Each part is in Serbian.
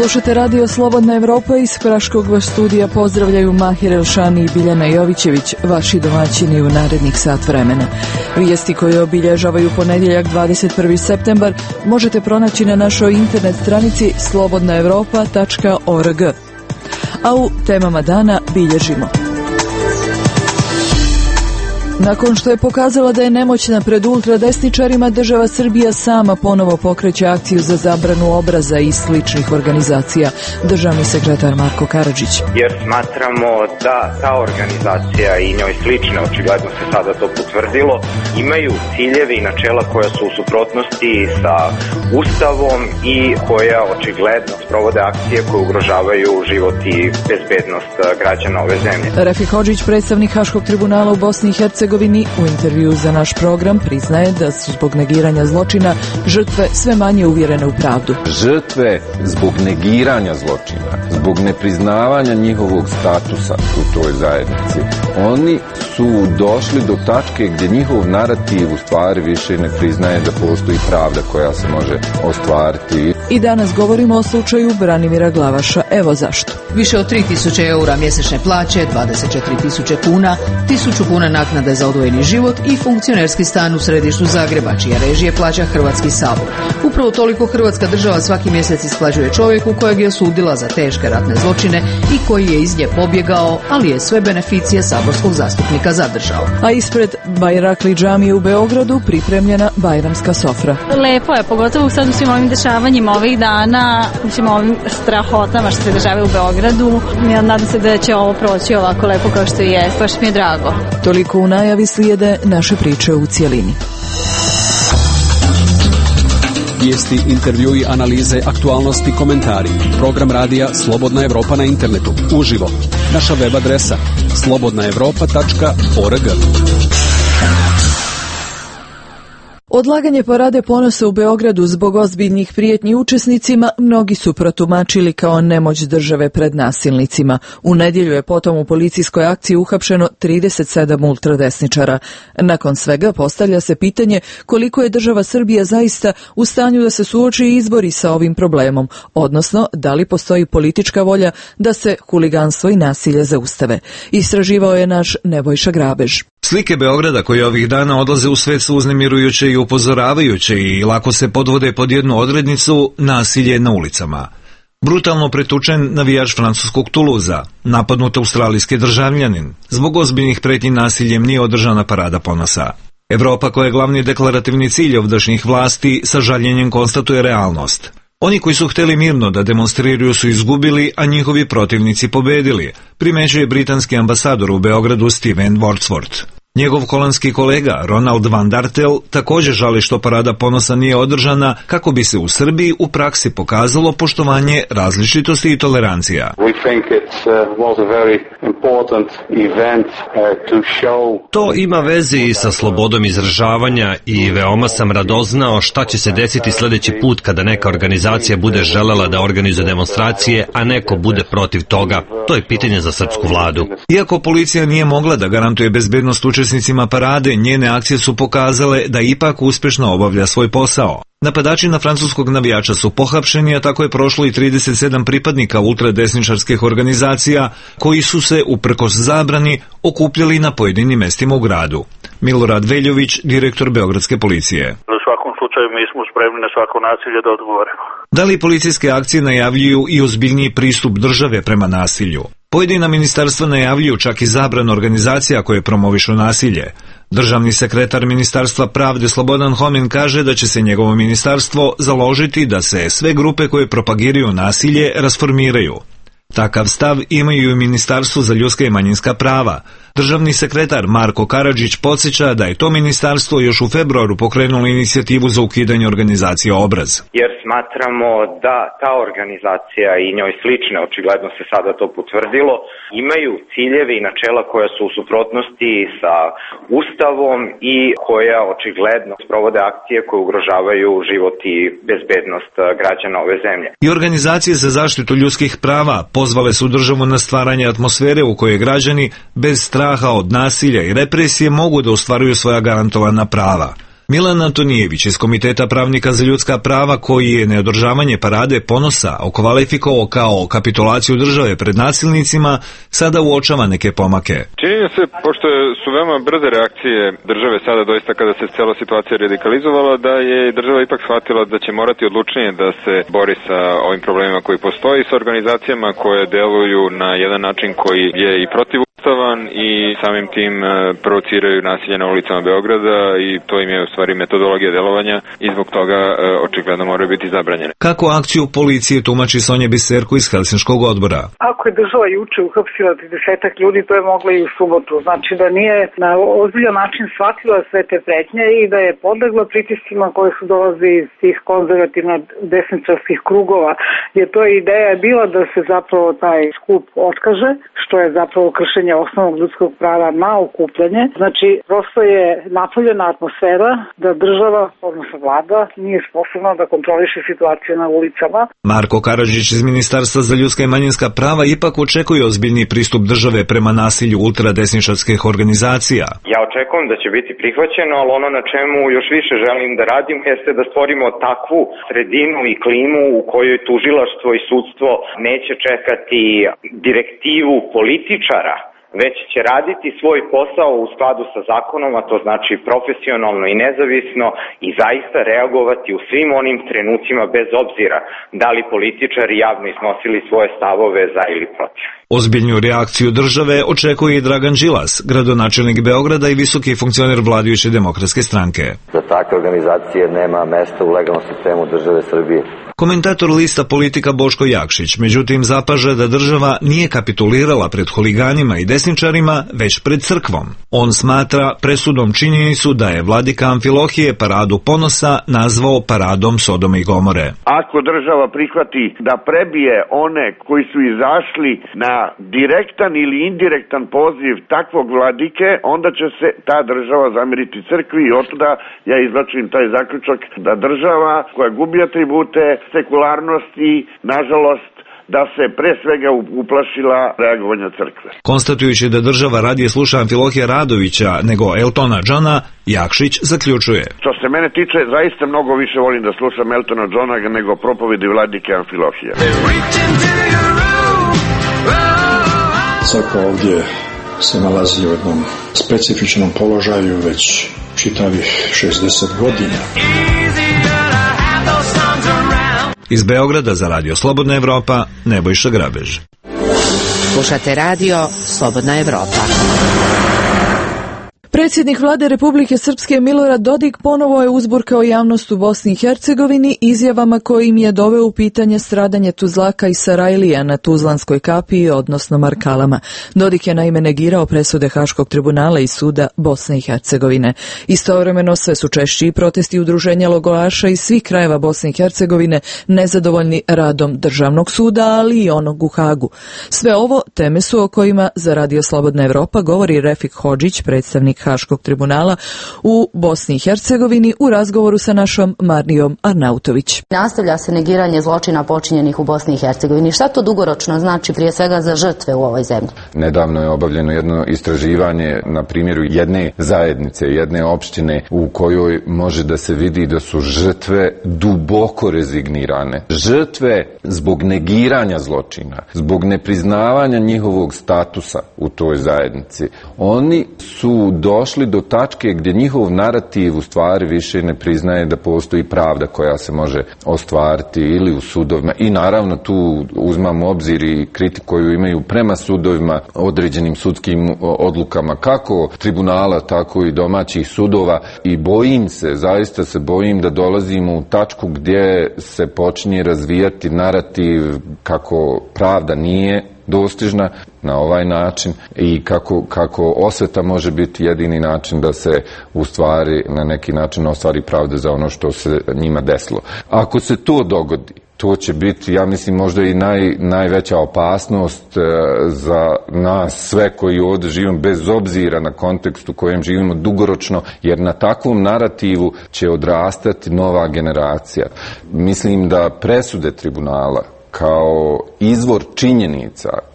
Slušate radio Slobodna Evropa, iz Praškog vas studija pozdravljaju Mahir Elšani i Biljana Jovićević, vaši domaćini u narednih sat vremena. Vijesti koje obilježavaju ponedjeljak 21. septembar možete pronaći na našoj internet stranici slobodnaevropa.org. A u temama dana bilježimo. Nakon što je pokazala da je nemoćna pred ultradesničarima, država Srbija sama ponovo pokreće akciju za zabranu obraza i sličnih organizacija. Državni sekretar Marko Karadžić. Jer smatramo da ta organizacija i njoj slične, očigledno se sada to potvrdilo, imaju ciljevi i načela koja su u suprotnosti sa Ustavom i koja očigledno sprovode akcije koje ugrožavaju život i bezbednost građana ove zemlje. Refik Hodžić, predstavnik Haškog tribunala u Bosni i Hercegovini, u intervju za naš program priznaje da su zbog negiranja zločina žrtve sve manje uvjerene u pravdu. Žrtve zbog negiranja zločina, zbog nepriznavanja njihovog statusa u toj zajednici, oni su došli do tačke gdje njihov narativ u stvari više ne priznaje da postoji pravda koja se može ostvariti. I danas govorimo o slučaju Branimira Glavaša. Evo zašto. Više od 3.000 eura mjesečne plaće, 24.000 kuna, 1.000 kuna naknade za odvojeni život i funkcionerski stan u središtu Zagreba, čija režije plaća Hrvatski sabor. Upravo toliko Hrvatska država svaki mjesec isplaćuje čovjeku kojeg je osudila za teške ratne zločine i koji je iz nje pobjegao, ali je sve beneficije saborskog zastupnika zadržao. A ispred Bajrakli džamije u Beogradu pripremljena bajramska sofra. Lepo je, pogotovo sad u svim ovim dešavanjima ovih dana, ovim strahotama što se dešavaju u Beogradu. Ja nadam se da će ovo proći ovako lepo kao što je, baš mi je drago. Toliko u najavi, slijede naše priče u cijelini. Vijesti, intervjui, analize, aktualnosti, komentari. Program radija Slobodna Evropa na internetu. Uživo. Naša web adresa slobodnaevropa.org. Odlaganje Parade ponosa u Beogradu zbog ozbiljnih prijetnji učesnicima mnogi su protumačili kao nemoć države pred nasilnicima. U nedjelju je potom u policijskoj akciji uhapšeno 37 ultradesničara. Nakon svega postavlja se pitanje koliko je država Srbija zaista u stanju da se suoči i izbori sa ovim problemom, odnosno da li postoji politička volja da se huliganstvo i nasilje zaustave. Istraživao je naš Nebojša Grabež. Slike Beograda koje ovih dana odlaze u svet su uznemirujuće i upozoravajuće i lako se podvode pod jednu odrednicu: nasilje na ulicama. Brutalno pretučen navijač francuskog Tuluza, napadnut australijski državljanin. Zbog ozbiljnih pretnji nasiljem nije održana Parada ponosa. Evropa, koja je glavni deklarativni cilj ovdašnjih vlasti, sa žaljenjem konstatuje realnost. Oni koji su hteli mirno da demonstriraju su izgubili, a njihovi protivnici pobedili, primećuje britanski ambasador u Beogradu Steven Wordsworth. Njegov holandski kolega Ronald van Dartel također žali što Parada ponosa nije održana kako bi se u Srbiji u praksi pokazalo poštovanje različitosti i tolerancija. To ima veze i sa slobodom izražavanja i veoma sam radoznao šta će se desiti sljedeći put kada neka organizacija bude želela da organizuje demonstracije, a neko bude protiv toga. To je pitanje za srpsku vladu. Iako policija nije mogla da garantuje bezbednost učesnicima parade, njene akcije su pokazale da ipak uspješno obavlja svoj posao. Napadači na francuskog navijača su pohapšeni, a tako je prošlo i 37 pripadnika ultradesničarskih organizacija koji su se, uprkos zabrani, okupljali na pojedinim mestima u gradu. Milorad Veljović, direktor Beogradske policije. U svakom slučaju mi smo spremni na svako nasilje da odgovorimo. Da li policijske akcije najavljuju i ozbiljniji pristup države prema nasilju? Pojedina ministarstva najavljuju čak i zabranu organizacija koje promovišu nasilje. Državni sekretar Ministarstva pravde Slobodan Homen kaže da će se njegovo ministarstvo založiti da se sve grupe koje propagiraju nasilje rasformiraju. Takav stav imaju i u Ministarstvu za ljudska i manjinska prava. Državni sekretar Marko Karadžić podsjeća da je to ministarstvo još u februaru pokrenulo inicijativu za ukidanje organizacije Obraz. Jer smatramo da ta organizacija i njoj slične, očigledno se sada to potvrdilo, imaju ciljevi i načela koja su u suprotnosti sa Ustavom i koja očigledno sprovode akcije koje ugrožavaju život i bezbednost građana ove zemlje. I organizacije za zaštitu ljudskih prava pozvale su državu na stvaranje atmosfere u kojoj građani bez straha od nasilja i represije mogu da ostvaruju svoja garantovana prava. Milan Antonijević iz Komiteta pravnika za ljudska prava, koji je neodržavanje parade ponosa okvalifikovao kao kapitulaciju države pred nasilnicima, sada uočava neke pomake. Čini mi se, pošto su veoma brze reakcije države sada doista kada se cela situacija radikalizovala, da je država ipak shvatila da će morati odlučnije da se bori sa ovim problemima koji postoji, sa organizacijama koje deluju na jedan način koji je i protivustavan i samim tim provociraju nasilje na ulicama Beograda i to im je u stvari metodologija delovanja i zbog toga očigledno moraju biti zabranjene. Kako akciju policije tumači Sonja Biserko iz Helsinškog odbora? Ako je država juče uhapsila 30 ljudi, to je mogla i u subotu. Znači da nije na ozbiljan način shvatila sve te pretnje i da je podlegla pritiscima koji su dolazi iz tih konzervativno desničarskih krugova, jer to je ideja bila da se zapravo taj skup otkaže, što je zapravo kršenje osnovnog ljudskog prava na okupljanje. Znači, prosto je napravljena atmosfera da država, odnosno vlada, nije sposobna da kontroliše situaciju na ulicama. Marko Karadžić iz Ministarstva za ljudska i manjinska prava ipak očekuje ozbiljni pristup države prema nasilju ultradesničarskih organizacija. Ja očekujem da će biti prihvaćeno, ali ono na čemu još više želim da radim jeste da stvorimo takvu sredinu i klimu u kojoj tužilaštvo i sudstvo neće čekati direktivu političara, već će raditi svoj posao u skladu sa zakonom, a to znači profesionalno i nezavisno i zaista reagovati u svim onim trenucima bez obzira da li političari javno iznosili svoje stavove za ili protiv. Ozbiljnu reakciju države očekuje i Dragan Đilas, gradonačelnik Beograda i visoki funkcioner vladajuće demokratske stranke. Za takve organizacije nema mesta u legalnom sistemu države Srbije. Komentator lista Politika Boško Jakšić, međutim, zapaža da država nije kapitulirala pred huliganima i desničarima, već pred crkvom. On smatra presudom činjenicu da je vladika Amfilohije paradu ponosa nazvao paradom Sodome i Gomore. Ako država prihvati da prebije one koji su izašli na direktan ili indirektan poziv takvog vladike, onda će se ta država zameriti crkvi i otuda ja izvlačim taj zaključak da država koja gubi atribute sekularnosti, nažalost, da se pre svega uplašila reagovanja crkve. Konstatujući da država radije sluša Amfilohija Radovića nego Eltona Johna, Jakšić zaključuje. Što se mene tiče, zaista mnogo više volim da slušam Eltona Johna nego propovedi vladike Amfilohija. Crkva ovdje se nalazi u jednom specifičnom položaju već čitavih 60 godina. Iz Beograda za Radio Slobodna Evropa, Nebojša Grabež. Slušate Radio Slobodna Evropa. Predsjednik vlade Republike Srpske Milorad Dodik ponovo je uzburkao javnost u Bosni i Hercegovini izjavama kojim je doveo u pitanje stradanje Tuzlaka i Sarajlija na Tuzlanskoj kapiji, odnosno Markalama. Dodik je naime negirao presude Haškog tribunala i suda Bosne i Hercegovine. Istovremeno sve su češći protesti udruženja logoraša iz svih krajeva Bosne i Hercegovine nezadovoljni radom državnog suda, ali i onog u Hagu. Sve ovo teme su o kojima za Radio Slobodna Evropa govori Refik Hodžić, predstavnik Haškog tribunala u Bosni i Hercegovini, u razgovoru sa našom Marnijom Arnautović. Nastavlja se negiranje zločina počinjenih u Bosni i Hercegovini. Šta to dugoročno znači prije svega za žrtve u ovoj zemlji? Nedavno je obavljeno jedno istraživanje na primjeru jedne zajednice, jedne opštine u kojoj može da se vidi da su žrtve duboko rezignirane. Žrtve zbog negiranja zločina, zbog nepriznavanja njihovog statusa u toj zajednici. Oni su došli do tačke gdje njihov narativ u stvari više ne priznaje da postoji pravda koja se može ostvariti ili u sudovima i naravno tu uzmamo obzir i kritiku koju imaju prema sudovima, određenim sudskim odlukama kako tribunala tako i domaćih sudova i bojim se, zaista se bojim da dolazimo u tačku gdje se počinje razvijati narativ kako pravda nije dostižna na ovaj način i kako osveta može biti jedini način da se u stvari na neki način ostvari pravda za ono što se njima desilo. Ako se to dogodi, to će biti, ja mislim, možda i najveća opasnost za nas sve koji ovdje živimo, bez obzira na kontekst u kojem živimo dugoročno, jer na takvom narativu će odrastati nova generacija. Mislim da presude tribunala kao izvor činjenica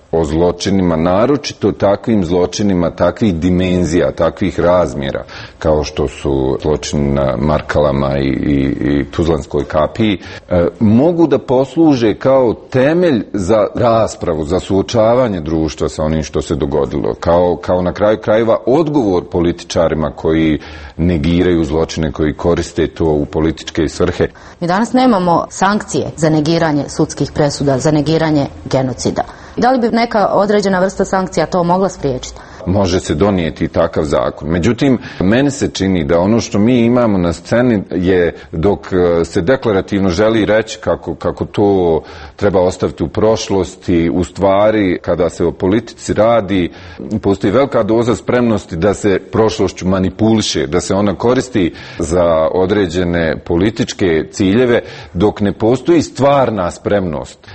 o zločinima, naročito takvim zločinima, takvih dimenzija, takvih razmjera, kao što su zločini na Markalama i Tuzlanskoj kapiji, mogu da posluže kao temelj za raspravu, za suočavanje društva sa onim što se dogodilo, kao na kraju krajeva odgovor političarima koji negiraju zločine, koji koriste to u političke svrhe. Mi danas nemamo sankcije za negiranje sudskih presuda, za negiranje genocida. Da li bi neka određena vrsta sankcija to mogla spriječiti? Može se donijeti takav zakon. Međutim, meni se čini da ono što mi imamo na sceni je, dok se deklarativno želi reći kako to treba ostaviti u prošlosti, u stvari kada se o politici radi, postoji velika doza spremnosti da se prošlošću manipuliše, da se ona koristi za određene političke ciljeve, dok ne postoji stvarna spremnost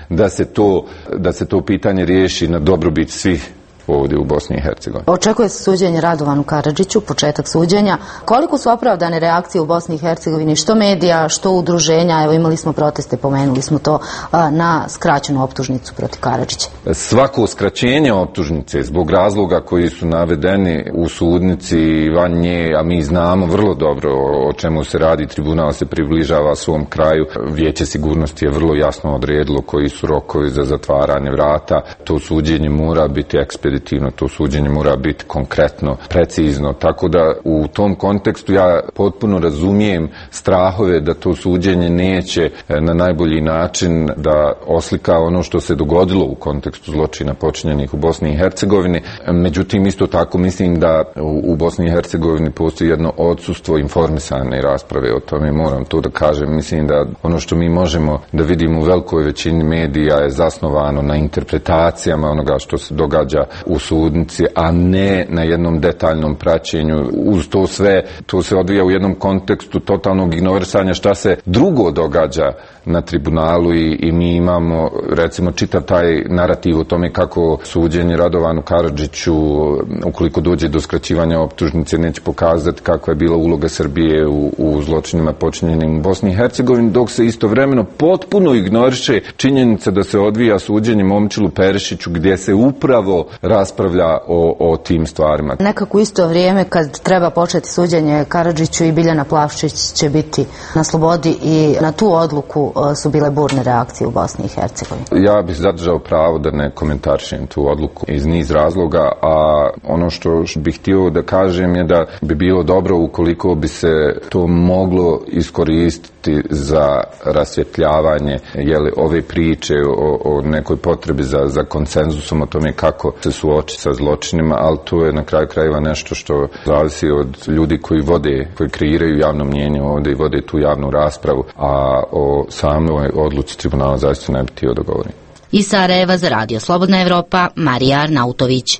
da se to pitanje riješi na dobrobit svih ovdje u Bosni i Hercegovini. Očekuje se suđenje Radovanu Karadžiću, početak suđenja. Koliko su opravdane reakcije u Bosni i Hercegovini, što medija, što udruženja? Evo, imali smo proteste, pomenuli smo to, na skraćenu optužnicu protiv Karadžića. Svako skraćenje optužnice zbog razloga koji su navedeni u sudnici i van nje, a mi znamo vrlo dobro o čemu se radi, tribunal se približava svom kraju, Vijeće sigurnosti je vrlo jasno odredilo koji su rokovi za zatvaranje vrata, to suđenje mora biti ekspeditivno, to suđenje mora biti konkretno, precizno, tako da u tom kontekstu ja potpuno razumijem strahove da to suđenje neće na najbolji način da oslika ono što se dogodilo u kontekstu zločina počinjenih u Bosni i Hercegovini. Međutim, isto tako mislim da u Bosni i Hercegovini postoji jedno odsustvo informisane rasprave o tome, moram to da kažem. Mislim da ono što mi možemo da vidimo u velikoj većini medija je zasnovano na interpretacijama onoga što se događa u sudnici, a ne na jednom detaljnom praćenju. Uz to sve, to se odvija u jednom kontekstu totalnog ignorisanja šta se drugo događa na tribunalu i mi imamo, recimo, čitav taj narativ o tome kako suđenje Radovanu Karadžiću, ukoliko dođe do skraćivanja optužnice, neće pokazati kakva je bila uloga Srbije u zločinima počinjenim u Bosni i Hercegovini, dok se istovremeno potpuno ignoriše činjenica da se odvija suđenje Momčilu Perišiću, gdje se upravo raspravlja o tim stvarima. Nekako isto vrijeme kad treba početi suđenje Karadžiću i Biljana Plavšić će biti na slobodi i na tu odluku su bile burne reakcije u Bosni i Hercegovini. Ja bih zadržao pravo da ne komentarišem tu odluku iz niz razloga, a ono što bih htio da kažem je da bi bilo dobro ukoliko bi se to moglo iskoristiti za rasvjetljavanje ove priče o nekoj potrebi za konsenzusom o tome kako se suočiti sa zločinima, ali to je na kraju krajeva nešto što zavisi od ljudi koji kreiraju javno mnjenje ovdje i vode tu javnu raspravu, a o samoj odluci tribunala zaista ne bi htio da govorim. Iz Sarajeva za Radio Slobodna Evropa, Marija Arnautović.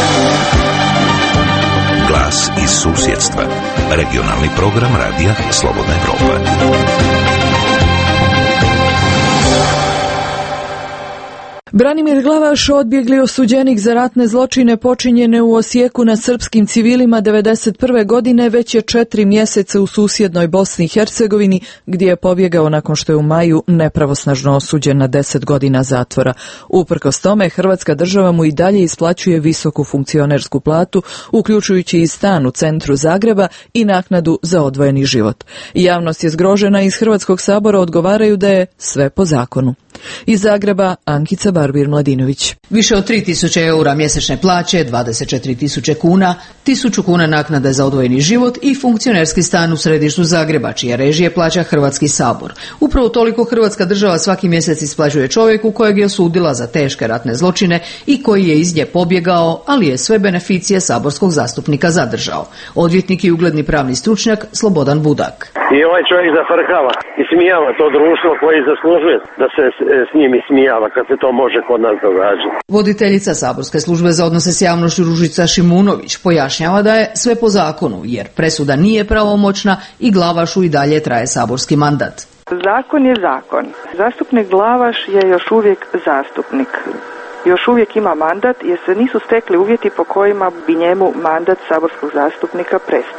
Glas iz susjedstva. Regionalni program Radija Slobodna Evropa. Branimir Glavaš, odbjegli osuđenik za ratne zločine počinjene u Osijeku nad srpskim civilima 1991. godine, već je 4 mjeseca u susjednoj Bosni i Hercegovini, gdje je pobjegao nakon što je u maju nepravosnažno osuđen na 10 godina zatvora. Uprkos tome, Hrvatska država mu i dalje isplaćuje visoku funkcionersku platu, uključujući i stan u centru Zagreba i naknadu za odvojeni život. Javnost je zgrožena, iz Hrvatskog sabora odgovaraju da je sve po zakonu. Iz Zagreba, Ankica Barbir-Mladinović. Više od 3.000 eura mjesečne plaće, 24.000 kuna, 1.000 kuna naknade za odvojeni život i funkcionerski stan u središtu Zagreba, čije režije plaća Hrvatski sabor. Upravo toliko Hrvatska država svaki mjesec isplaćuje čovjeku kojeg je osudila za teške ratne zločine i koji je iz nje pobjegao, ali je sve beneficije saborskog zastupnika zadržao. Odvjetnik i ugledni pravni stručnjak Slobodan Budak. I ovaj čovjek zafrkava i smijava to društvo koji zaslužuje da se s njim ismijava kad se to može kod nas događati. Voditeljica saborske službe za odnose s javnošću Ružica Šimunović pojašnjava da je sve po zakonu, jer presuda nije pravomoćna i Glavašu i dalje traje saborski mandat. Zakon je zakon. Zastupnik Glavaš je još uvijek zastupnik. Još uvijek ima mandat jer se nisu stekli uvjeti po kojima bi njemu mandat saborskog zastupnika prestao.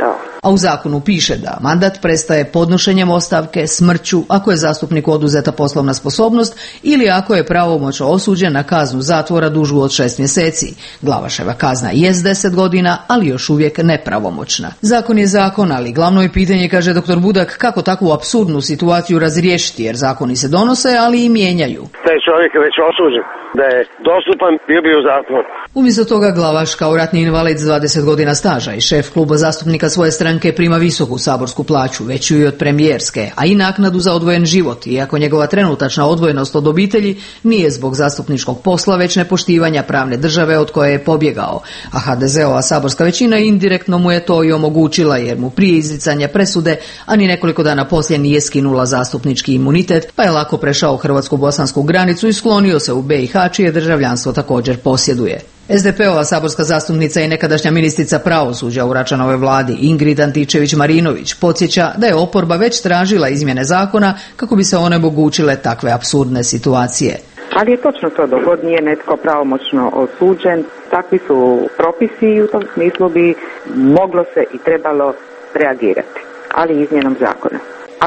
A u zakonu piše da mandat prestaje podnošenjem ostavke, smrću, ako je zastupniku oduzeta poslovna sposobnost ili ako je pravomoćno osuđen na kaznu zatvora dužu od 6 mjeseci. Glavaševa kazna jest 10 godina, ali još uvijek nepravomoćna. Zakon je zakon, ali glavno je pitanje, kaže dr. Budak, kako takvu apsurdnu situaciju razriješiti, jer zakoni se donose, ali i mijenjaju. Taj čovjek je već osuđen, da je dostupan, bio bi u zatvor. Umjesto toga Glavaš kao ratni invalid s 20 godina staža i šef kluba zastupnika svoje stranke prima visoku saborsku plaću, veću i od premijerske, a i naknadu za odvojen život, iako njegova trenutačna odvojenost od obitelji nije zbog zastupničkog posla, već nepoštivanja pravne države od koje je pobjegao. A HDZ-ova saborska većina indirektno mu je to i omogućila, jer mu prije izricanja presude, a ni nekoliko dana poslije nije skinula zastupnički imunitet, pa je lako prešao hrvatsko-bosansku granicu i sklonio se u BiH, čije državljanstvo također posjeduje. SDP-ova saborska zastupnica i nekadašnja ministrica pravosuđa u Račanovoj vladi Ingrid Antičević-Marinović podsjeća da je oporba već tražila izmjene zakona kako bi se onemogućile takve apsurdne situacije. Ali je točno to, dok god nije netko pravomoćno osuđen, takvi su propisi i u tom smislu bi moglo se i trebalo reagirati, ali izmjenom zakona.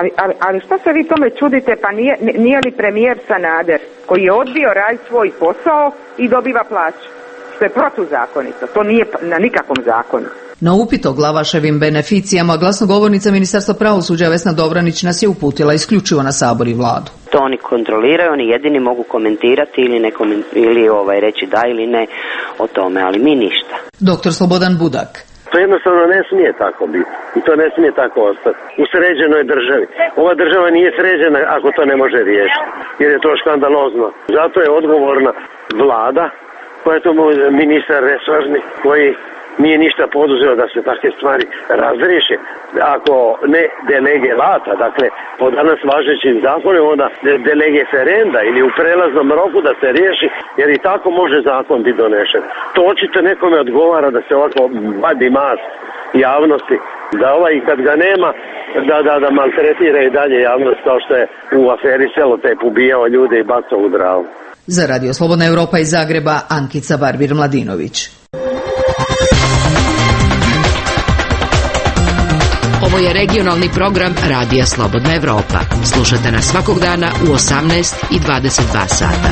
Ali što se vi tome čudite, pa nije li premijer Sanader koji je odbio raditi svoj posao i dobiva plaću? Što je protuzakonito, to nije na nikakvom zakonu. Na upit o Glavaševim beneficijama glasnogovornica Ministarstva pravosuđa Vesna Dobranić nas je uputila isključivo na Sabor i vladu. To oni kontroliraju, oni jedini mogu komentirati ili reći da ili ne o tome, ali mi ništa. Dr. Slobodan Budak. To jednostavno ne smije tako biti i to ne smije tako ostati u sređenoj državi. Ova država nije sređena ako to ne može riješiti, jer je to škandalozno. Zato je odgovorna vlada, koja je to ministar resorni, koji nije ništa poduzeo da se takve stvari razriješe. Ako ne de lege lata, dakle po danas važećim zakonom, onda de lege ferenda ili u prelaznom roku da se riješi, jer i tako može zakon biti donešen. To očito nekome odgovara da se ovako vadi mas javnosti, da kad ga nema, da maltretira i dalje javnost kao što je u aferi Selotejp ubijao ljude i bacao u Dravu. Za Radio Slobodna Europa iz Zagreba, Ankica Barbir-Mladinović. Ovo je regionalni program Radija Slobodna Europa. Slušajte nas svakog dana u 18 i 22 sata.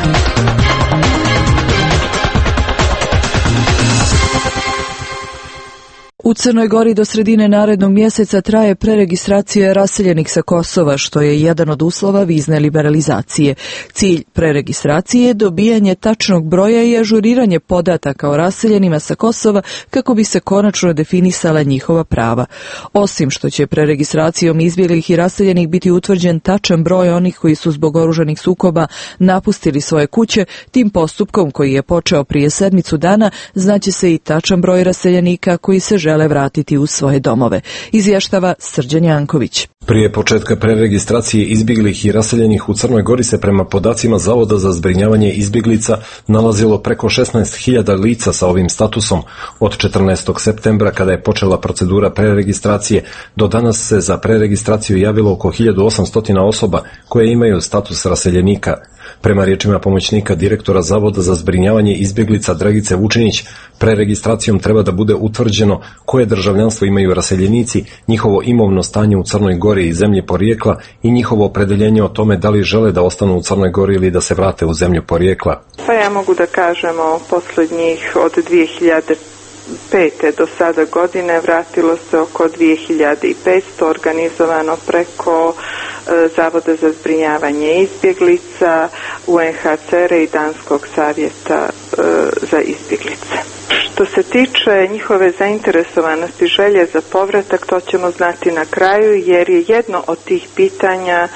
U Crnoj Gori do sredine narednog mjeseca traje preregistracija raseljenih sa Kosova, što je jedan od uslova vizne liberalizacije. Cilj preregistracije je dobijanje tačnog broja i ažuriranje podataka o raseljenima sa Kosova kako bi se konačno definisala njihova prava. Osim što će preregistracijom izbjeglih i raseljenih biti utvrđen tačan broj onih koji su zbog oružanih sukoba napustili svoje kuće, tim postupkom koji je počeo prije 7 dana znaće se i tačan broj raseljenika koji se žele vratiti u svoje domove, izvještava Srđan Janković. Prije početka preregistracije izbjeglih i raseljenih u Crnoj Gori se prema podacima Zavoda za zbrinjavanje izbjeglica nalazilo preko 16.000 lica sa ovim statusom. Od 14. septembra, kada je počela procedura preregistracije, do danas se za preregistraciju javilo oko 1800 osoba koje imaju status raseljenika. Prema riječima pomoćnika direktora Zavoda za zbrinjavanje izbjeglica Dragice Vučinić, preregistracijom treba da bude utvrđeno koje državljanstvo imaju raseljenici, njihovo imovno stanje u Crnoj Gori i zemlje porijekla i njihovo opredeljenje o tome da li žele da ostanu u Crnoj Gori ili da se vrate u zemlju porijekla. Pa ja mogu da kažemo posljednjih od 2005. do sada godine vratilo se oko 2500 organizovano preko Zavoda za zbrinjavanje izbjeglica, UNHCR-a i Danskog savjeta za izbjeglice. Što se tiče njihove zainteresovanosti, želje za povratak, to ćemo znati na kraju, jer je jedno od tih pitanja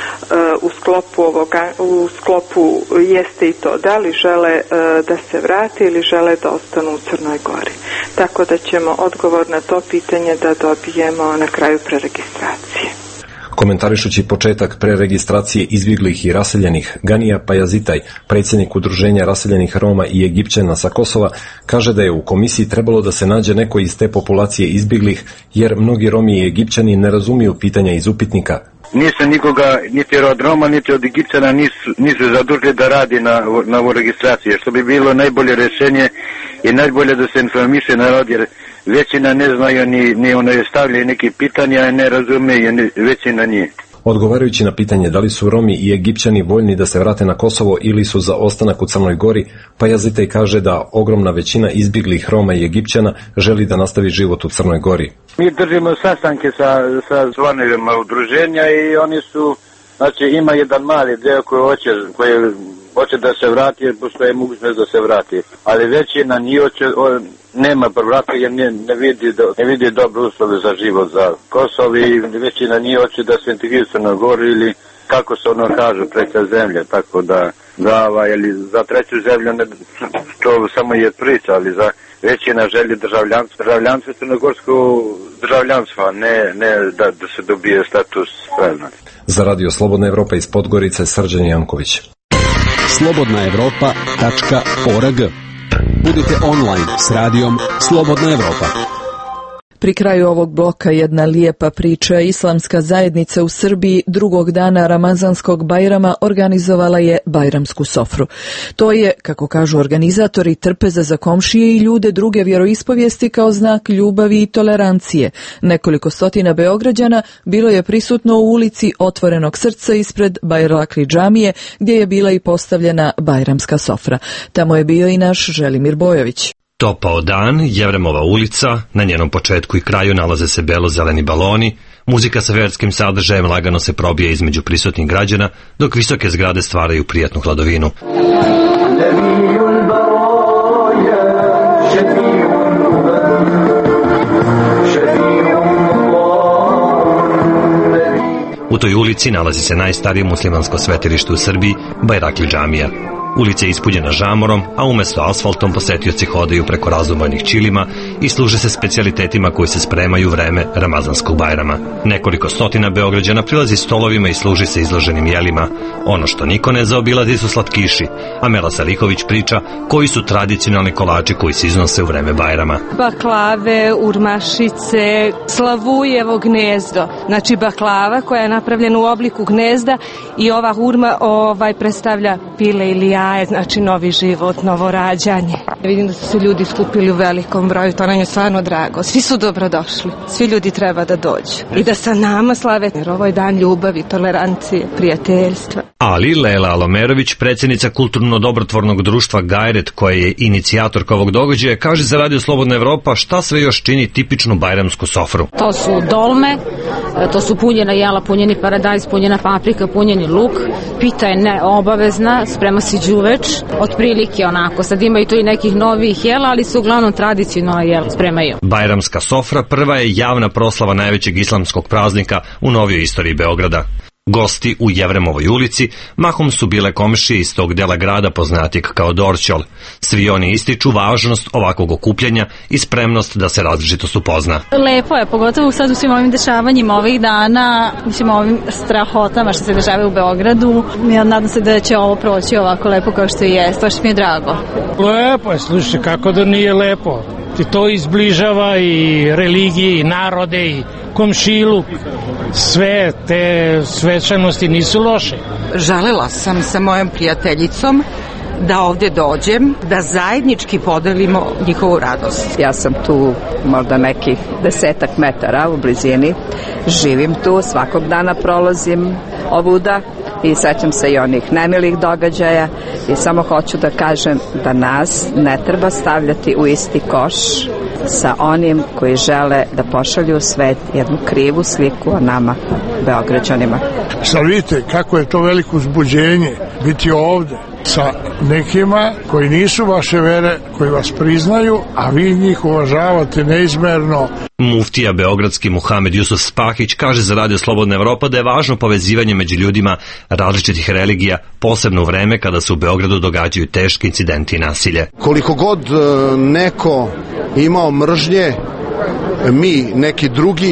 u sklopu jeste i to da li žele da se vrate ili žele da ostanu u Crnoj Gori. Tako da ćemo odgovor na to pitanje da dobijemo na kraju preregistracije. Komentarišući početak preregistracije izbjeglih i raseljenih, Ganija Pajazitaj, predsjednik Udruženja raseljenih Roma i Egipćana sa Kosova, kaže da je u komisiji trebalo da se nađe neko iz te populacije izbjeglih, jer mnogi Romi i Egipćani ne razumiju pitanja iz upitnika. Nisu nikoga, niti od Roma, niti od Egipćana nisu zadužili da radi na ovu registraciju, što bi bilo najbolje rješenje i najbolje da se informiše narod, jer većina ne znaju ni ono je stavljaju neke pitanja, ne razumeju većina njih. Odgovarajući na pitanje da li su Romi i Egipćani voljni da se vrate na Kosovo ili su za ostanak u Crnoj Gori, Pajazitej kaže da ogromna većina izbjeglih Roma i Egipćana želi da nastavi život u Crnoj Gori. Mi držimo sastanke sa članovima udruženja i oni su, znači ima jedan mali deo koji hoće da se vrati, jer postoje mogućnost da se vrati. Ali većina njih nema vrata jer ne vidi dobre uslove za život za Kosovo i većina njih hoće da se integriraju u Crnoj Gori ili kako se ono kažu, treća zemlja, tako da ili za treću zemlju to samo je priča, ali za većina želi državljanstvo crnogorsko državljanstvo, ne da se dobije status pravnog. Za Radio Slobodna Evropa iz Podgorice, Srđan Janković. slobodnaevropa.org. Budite online s radijom Slobodna Evropa. Pri kraju ovog bloka jedna lijepa priča. Islamska zajednica u Srbiji drugog dana Ramazanskog Bajrama organizovala je Bajramsku sofru. To je, kako kažu organizatori, trpeza za komšije i ljude druge vjeroispovijesti kao znak ljubavi i tolerancije. Nekoliko stotina Beograđana bilo je prisutno u ulici Otvorenog srca ispred Bajrakli džamije, gdje je bila i postavljena Bajramska sofra. Tamo je bio i naš Želimir Bojović. Topao dan, Jevremova ulica, na njenom početku i kraju nalaze se belo-zeleni baloni, muzika sa verskim sadržajem lagano se probija između prisutnih građana, dok visoke zgrade stvaraju prijatnu hladovinu. U toj ulici nalazi se najstarije muslimansko svetilište u Srbiji, Bajrakli džamija. Ulica je ispunjena žamorom, a umjesto asfaltom posetioci hodaju preko razumojnih čilima i služe se specijalitetima koji se spremaju u vreme Ramazanskog Bajrama. Nekoliko stotina Beograđana prilazi stolovima i služi se izloženim jelima. Ono što niko ne zaobilazi su slatkiši. Amela Salihović priča koji su tradicionalni kolači koji se iznose u vreme Bajrama. Baklave, urmašice, slavujevo gnezdo. Znači baklava koja je napravljena u obliku gnezda i ova hurma predstavlja pile ili jaje, znači novi život, novo rađanje. Vidim da su se ljudi skupili u velikom broju, to nam je stvarno drago. Svi su dobrodošli, svi ljudi treba da dođu i da sa nama slave, jer ovo je dan ljubavi, tolerancije, prijateljstva. Ali Lela Alomerović, predsjednica kulturno-dobrotvornog društva Gajret, koja je inicijatorka ovog događaja, kaže za Radio Slobodna Evropa šta sve još čini tipičnu bajramsku sofru. To su dolme, to su punjena jela, punjeni paradajz, punjena paprika, punjeni luk, pita je neobavezna, sprema se đuveč, otprilike onako, sad imaju tu i nekih novih jela, ali su uglavnom tradicionalna jela spremaju. Bajramska sofra prva je javna proslava najvećeg islamskog praznika u novijoj istoriji Beograda. Gosti u Jevremovoj ulici mahom su bile komšije iz tog dela grada poznatijeg kao Dorćol. Svi oni ističu važnost ovakvog okupljanja i spremnost da se različitost upozna. Lepo je, pogotovo sad u svim ovim dešavanjima ovih dana, mislim ovim strahotama što se dešavaju u Beogradu. Ja nadam se da će ovo proći ovako lepo kao što je, to što mi je drago. Lepo je, slušaj, kako da nije lepo. Ti to izbližava i religije, i narode, i komšiluk. Sve te svečanosti nisu loše. Želela sam sa mojom prijateljicom da ovdje dođem, da zajednički podelimo njihovu radost. Ja sam tu možda nekih 10 metara u blizini, živim tu, svakog dana prolazim ovuda i sećam se i onih nemilih događaja i samo hoću da kažem da nas ne treba stavljati u isti koš sa onim koji žele da pošalju u svet jednu krivu sliku o nama, Beograđanima. Sad vidite kako je to veliko uzbuđenje biti ovde sa nekima koji nisu vaše vere, koji vas priznaju, a vi njih uvažavate neizmerno. Muftija beogradski Muhamed Jusuf Spahić kaže za Radio Slobodna Evropa da je važno povezivanje među ljudima različitih religija, posebno u vreme kada se u Beogradu događaju teški incidenti i nasilje. Koliko god neko imao mržnje, mi, neki drugi,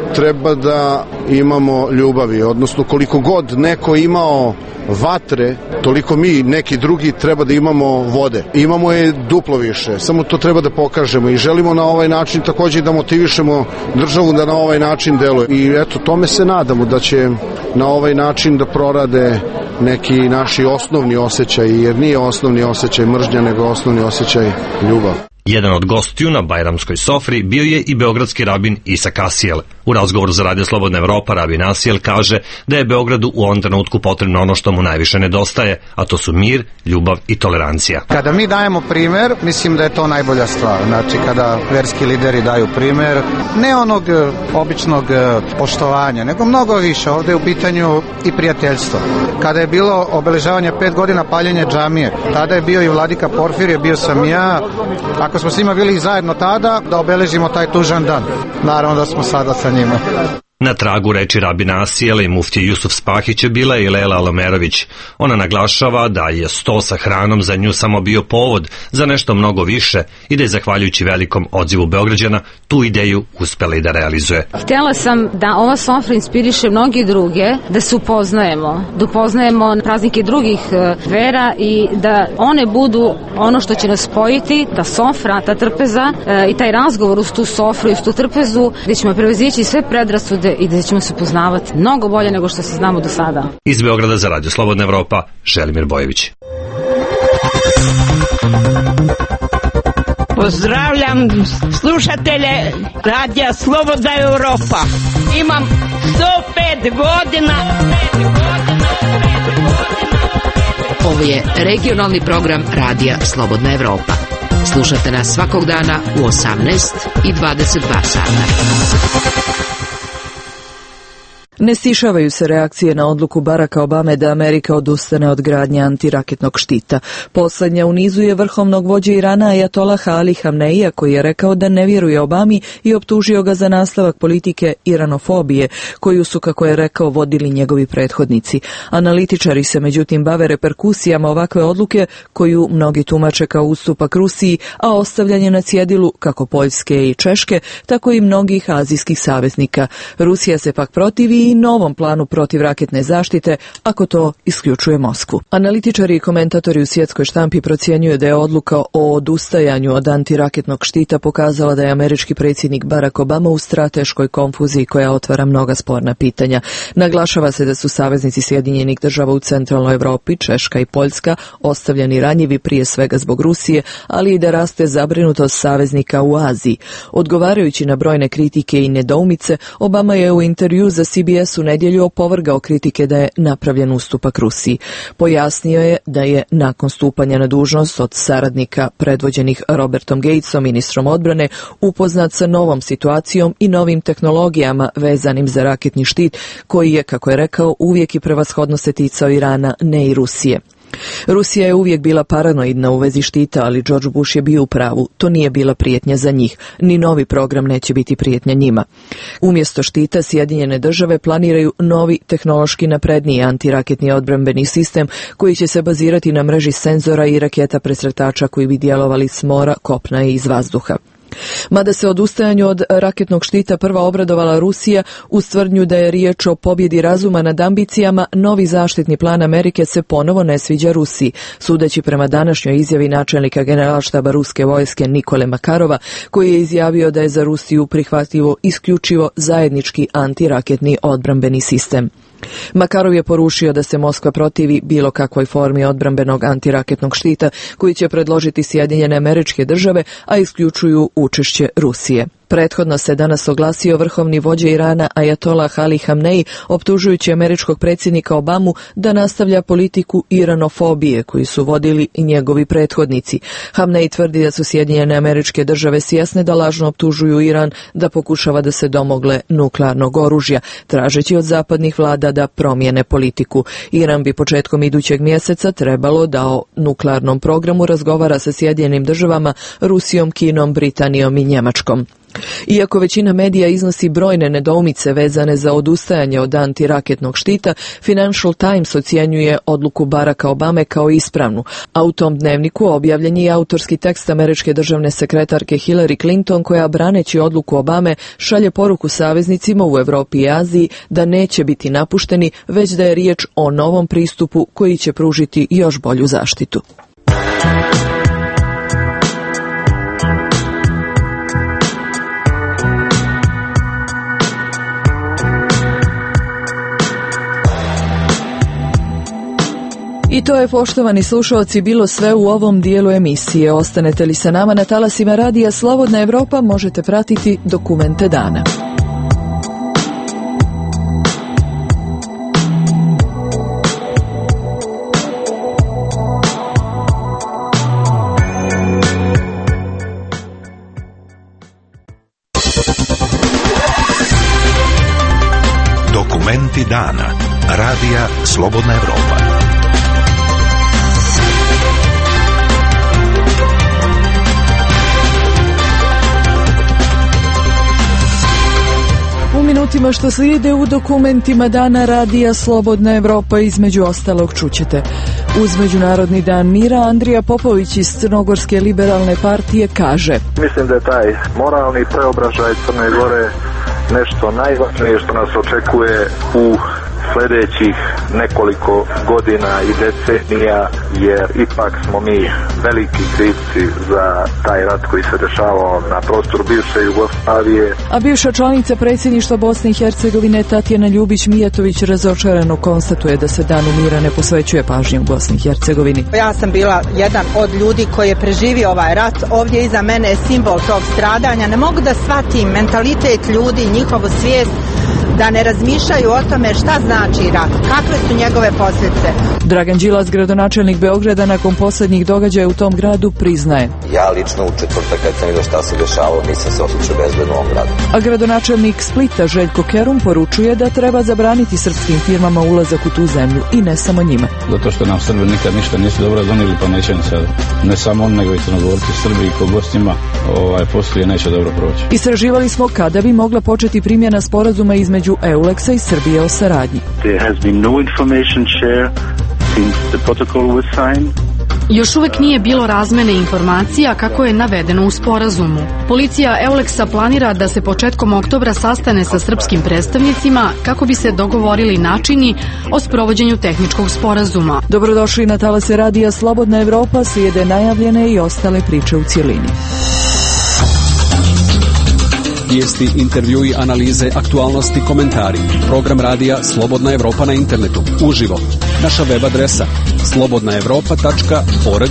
treba da imamo ljubavi, odnosno koliko god neko imao vatre, toliko mi neki drugi treba da imamo vode. Imamo je duplo više, samo to treba da pokažemo i želimo na ovaj način takođe da motivišemo državu da na ovaj način deluje. I eto, tome se nadamo da će na ovaj način da prorade neki naši osnovni osjećaj, jer nije osnovni osjećaj mržnja, nego osnovni osjećaj ljubav. Jedan od gostiju na Bajramskoj sofri bio je i beogradski rabin Isak Asijel. U razgovoru za Radio Slobodna Evropa rabin Asijel kaže da je Beogradu u ovom trenutku potrebno ono što mu najviše nedostaje, a to su mir, ljubav i tolerancija. Kada mi dajemo primer, mislim da je to najbolja stvar. Znači, kada verski lideri daju primer, ne onog običnog poštovanja, nego mnogo više. Ovde je u pitanju i prijateljstvo. Kada je bilo obeležavanje 5 godina paljenja džamije, tada je bio i vladika Porfirije, bio sam ja. Ako smo s njima bili zajedno tada, da obeležimo taj tužan dan. Naravno da smo sada sa njima. Na tragu reči rabina Asijela i muftije Jusuf Spahića bila je i Lela Alomerović. Ona naglašava da je sto sa hranom za nju samo bio povod za nešto mnogo više i da je zahvaljujući velikom odzivu Beograđana tu ideju uspela i da realizuje. Htjela sam da ova sofra inspiriše mnogi druge, da se upoznajemo, da upoznajemo praznike drugih vera i da one budu ono što će nas spojiti, ta sofra, ta trpeza i taj razgovor uz tu sofru i uz tu trpezu gdje ćemo prevazići sve predrasude i da ćemo se poznavati mnogo bolje nego što se znamo do sada. Iz Beograda za Radio Slobodna Evropa, Želimir Bojević. Pozdravljam slušatelje Radija Slobodna Evropa. Imam 105 godina. Ovo je regionalni program Radija Slobodna Evropa. Slušate nas svakog dana u 18 i 22 sata. Ne stišavaju se reakcije na odluku Baracka Obame da Amerika odustane od gradnje antiraketnog štita. Poslednja u nizu je vrhovnog vođe Irana Ajatollaha Ali Hamneija, koji je rekao da ne vjeruje Obami i optužio ga za nastavak politike iranofobije, koju su, kako je rekao, vodili njegovi prethodnici. Analitičari se međutim bave reperkusijama ovakve odluke, koju mnogi tumače kao ustupak Rusiji, a ostavljanje na cjedilu kako Poljske i Češke, tako i mnogih azijskih saveznika. Rusija se pak protivi i novom planu protivraketne zaštite, ako to isključuje Moskvu. Analitičari i komentatori u svjetskoj štampi procjenjuju da je odluka o odustajanju od antiraketnog štita pokazala da je američki predsjednik Barack Obama u strateškoj konfuziji koja otvara mnoga sporna pitanja. Naglašava se da su saveznici Sjedinjenih država u centralnoj Evropi, Češka i Poljska, ostavljeni ranjivi prije svega zbog Rusije, ali i da raste zabrinutost saveznika u Aziji. Odgovarajući na brojne kritike i nedoumice, Obama je u intervju za CBS u nedjelju opovrgao kritike da je napravljen ustupak Rusiji. Pojasnio je da je nakon stupanja na dužnost od saradnika predvođenih Robertom Gatesom, ministrom odbrane, upoznat sa novom situacijom i novim tehnologijama vezanim za raketni štit, koji je, kako je rekao, uvijek i prevashodno se ticao Irana, ne i Rusije. Rusija je uvijek bila paranoidna u vezi štita, ali George Bush je bio u pravu. To nije bila prijetnja za njih. Ni novi program neće biti prijetnja njima. Umjesto štita, Sjedinjene države planiraju novi tehnološki napredniji antiraketni odbrambeni sistem koji će se bazirati na mreži senzora i raketa presretača koji bi djelovali s mora, kopna i iz vazduha. Mada se odustajanju od raketnog štita prva obradovala Rusija uz tvrdnju da je riječ o pobjedi razuma nad ambicijama, novi zaštitni plan Amerike se ponovo ne sviđa Rusiji, sudeći prema današnjoj izjavi načelnika generalštaba ruske vojske Nikole Makarova, koji je izjavio da je za Rusiju prihvatljivo isključivo zajednički antiraketni odbrambeni sistem. Makarov je porušio da se Moskva protivi bilo kakvoj formi odbrambenog antiraketnog štita koji će predložiti Sjedinjene Američke Države, a isključuju učešće Rusije. Prethodno se danas oglasio vrhovni vođa Irana Ajatollah Ali Hamneji, optužujući američkog predsjednika Obamu da nastavlja politiku iranofobije koju su vodili i njegovi prethodnici. Hamneji tvrdi da su Sjedinjene Američke Države svjesne da lažno optužuju Iran da pokušava da se domogle nuklearnog oružja, tražeći od zapadnih vlada da promijene politiku. Iran bi početkom idućeg mjeseca trebalo da o nuklearnom programu razgovara sa Sjedinjenim Državama, Rusijom, Kinom, Britanijom i Njemačkom. Iako većina medija iznosi brojne nedoumice vezane za odustajanje od antiraketnog štita, Financial Times ocjenjuje odluku Baracka Obame kao ispravnu, a u tom dnevniku objavljen je autorski tekst američke državne sekretarke Hillary Clinton koja, braneći odluku Obame, šalje poruku saveznicima u Evropi i Aziji da neće biti napušteni, već da je riječ o novom pristupu koji će pružiti još bolju zaštitu. I to je, poštovani slušalci, bilo sve u ovom dijelu emisije. Ostanete li sa nama na talasima radija Slobodna Evropa, možete pratiti dokumente dana. Dokumenti dana. Radija Slobodna Evropa. U minutima što slijede u dokumentima dana radija Slobodna Evropa između ostalog čućete: uz Međunarodni dan mira Andrija Popović iz Crnogorske liberalne partije kaže: mislim da je taj moralni preobražaj Crne Gore nešto najvažnije što nas očekuje u sljedećih nekoliko godina i decenija, jer ipak smo mi veliki krivci za taj rat koji se dešavao na prostoru bivše Jugoslavije. A bivša članica predsjedništva Bosne i Hercegovine Tatjana Ljubić-Mijatović razočarano konstatuje da se Danu mira ne posvećuje pažnju u Bosni i Hercegovini. Ja sam bila jedan od ljudi koji je preživio ovaj rat. Ovdje iza mene je simbol tog stradanja. Ne mogu da shvatim mentalitet ljudi, njihovu svijest, da ne razmišljaju o tome šta znači rat, kakve su njegove posljedice. Dragan Đilas, gradonačelnik Beograda, nakon posljednjih događaja u tom gradu priznaje: ja lično u četvrtak kad sam vidio šta se dešavalo, nisam se osjećao bezbedno u ovom gradu. A gradonačelnik Splita Željko Kerum poručuje da treba zabraniti srpskim firmama ulazak u tu zemlju i ne samo njima. Zato što nam Srbi nikad ništa nisu dobro donijeli, pa neće ni sada. Ne samo on, nego i Crnogorci, Srbi i kogod s njima poslije neće dobro proći. Istraživali smo kada bi mogla početi primjena sporazuma između EULEX-a i Srbije o saradnji. There has been no information share since the protocol was signed. Još uvek nije bilo razmene informacija kako je navedeno u sporazumu. Policija EULEX-a planira da se početkom oktobra sastane sa srpskim predstavnicima kako bi se dogovorili načini o sprovođenju tehničkog sporazuma. Dobrodošli na talase radija Slobodna Evropa, slijede najavljene i ostale priče u cjelini. Vijesti, intervjui, analize, aktualnosti, komentari. Program radija Slobodna Evropa na internetu. Uživo. Naša web adresa slobodnaevropa.org.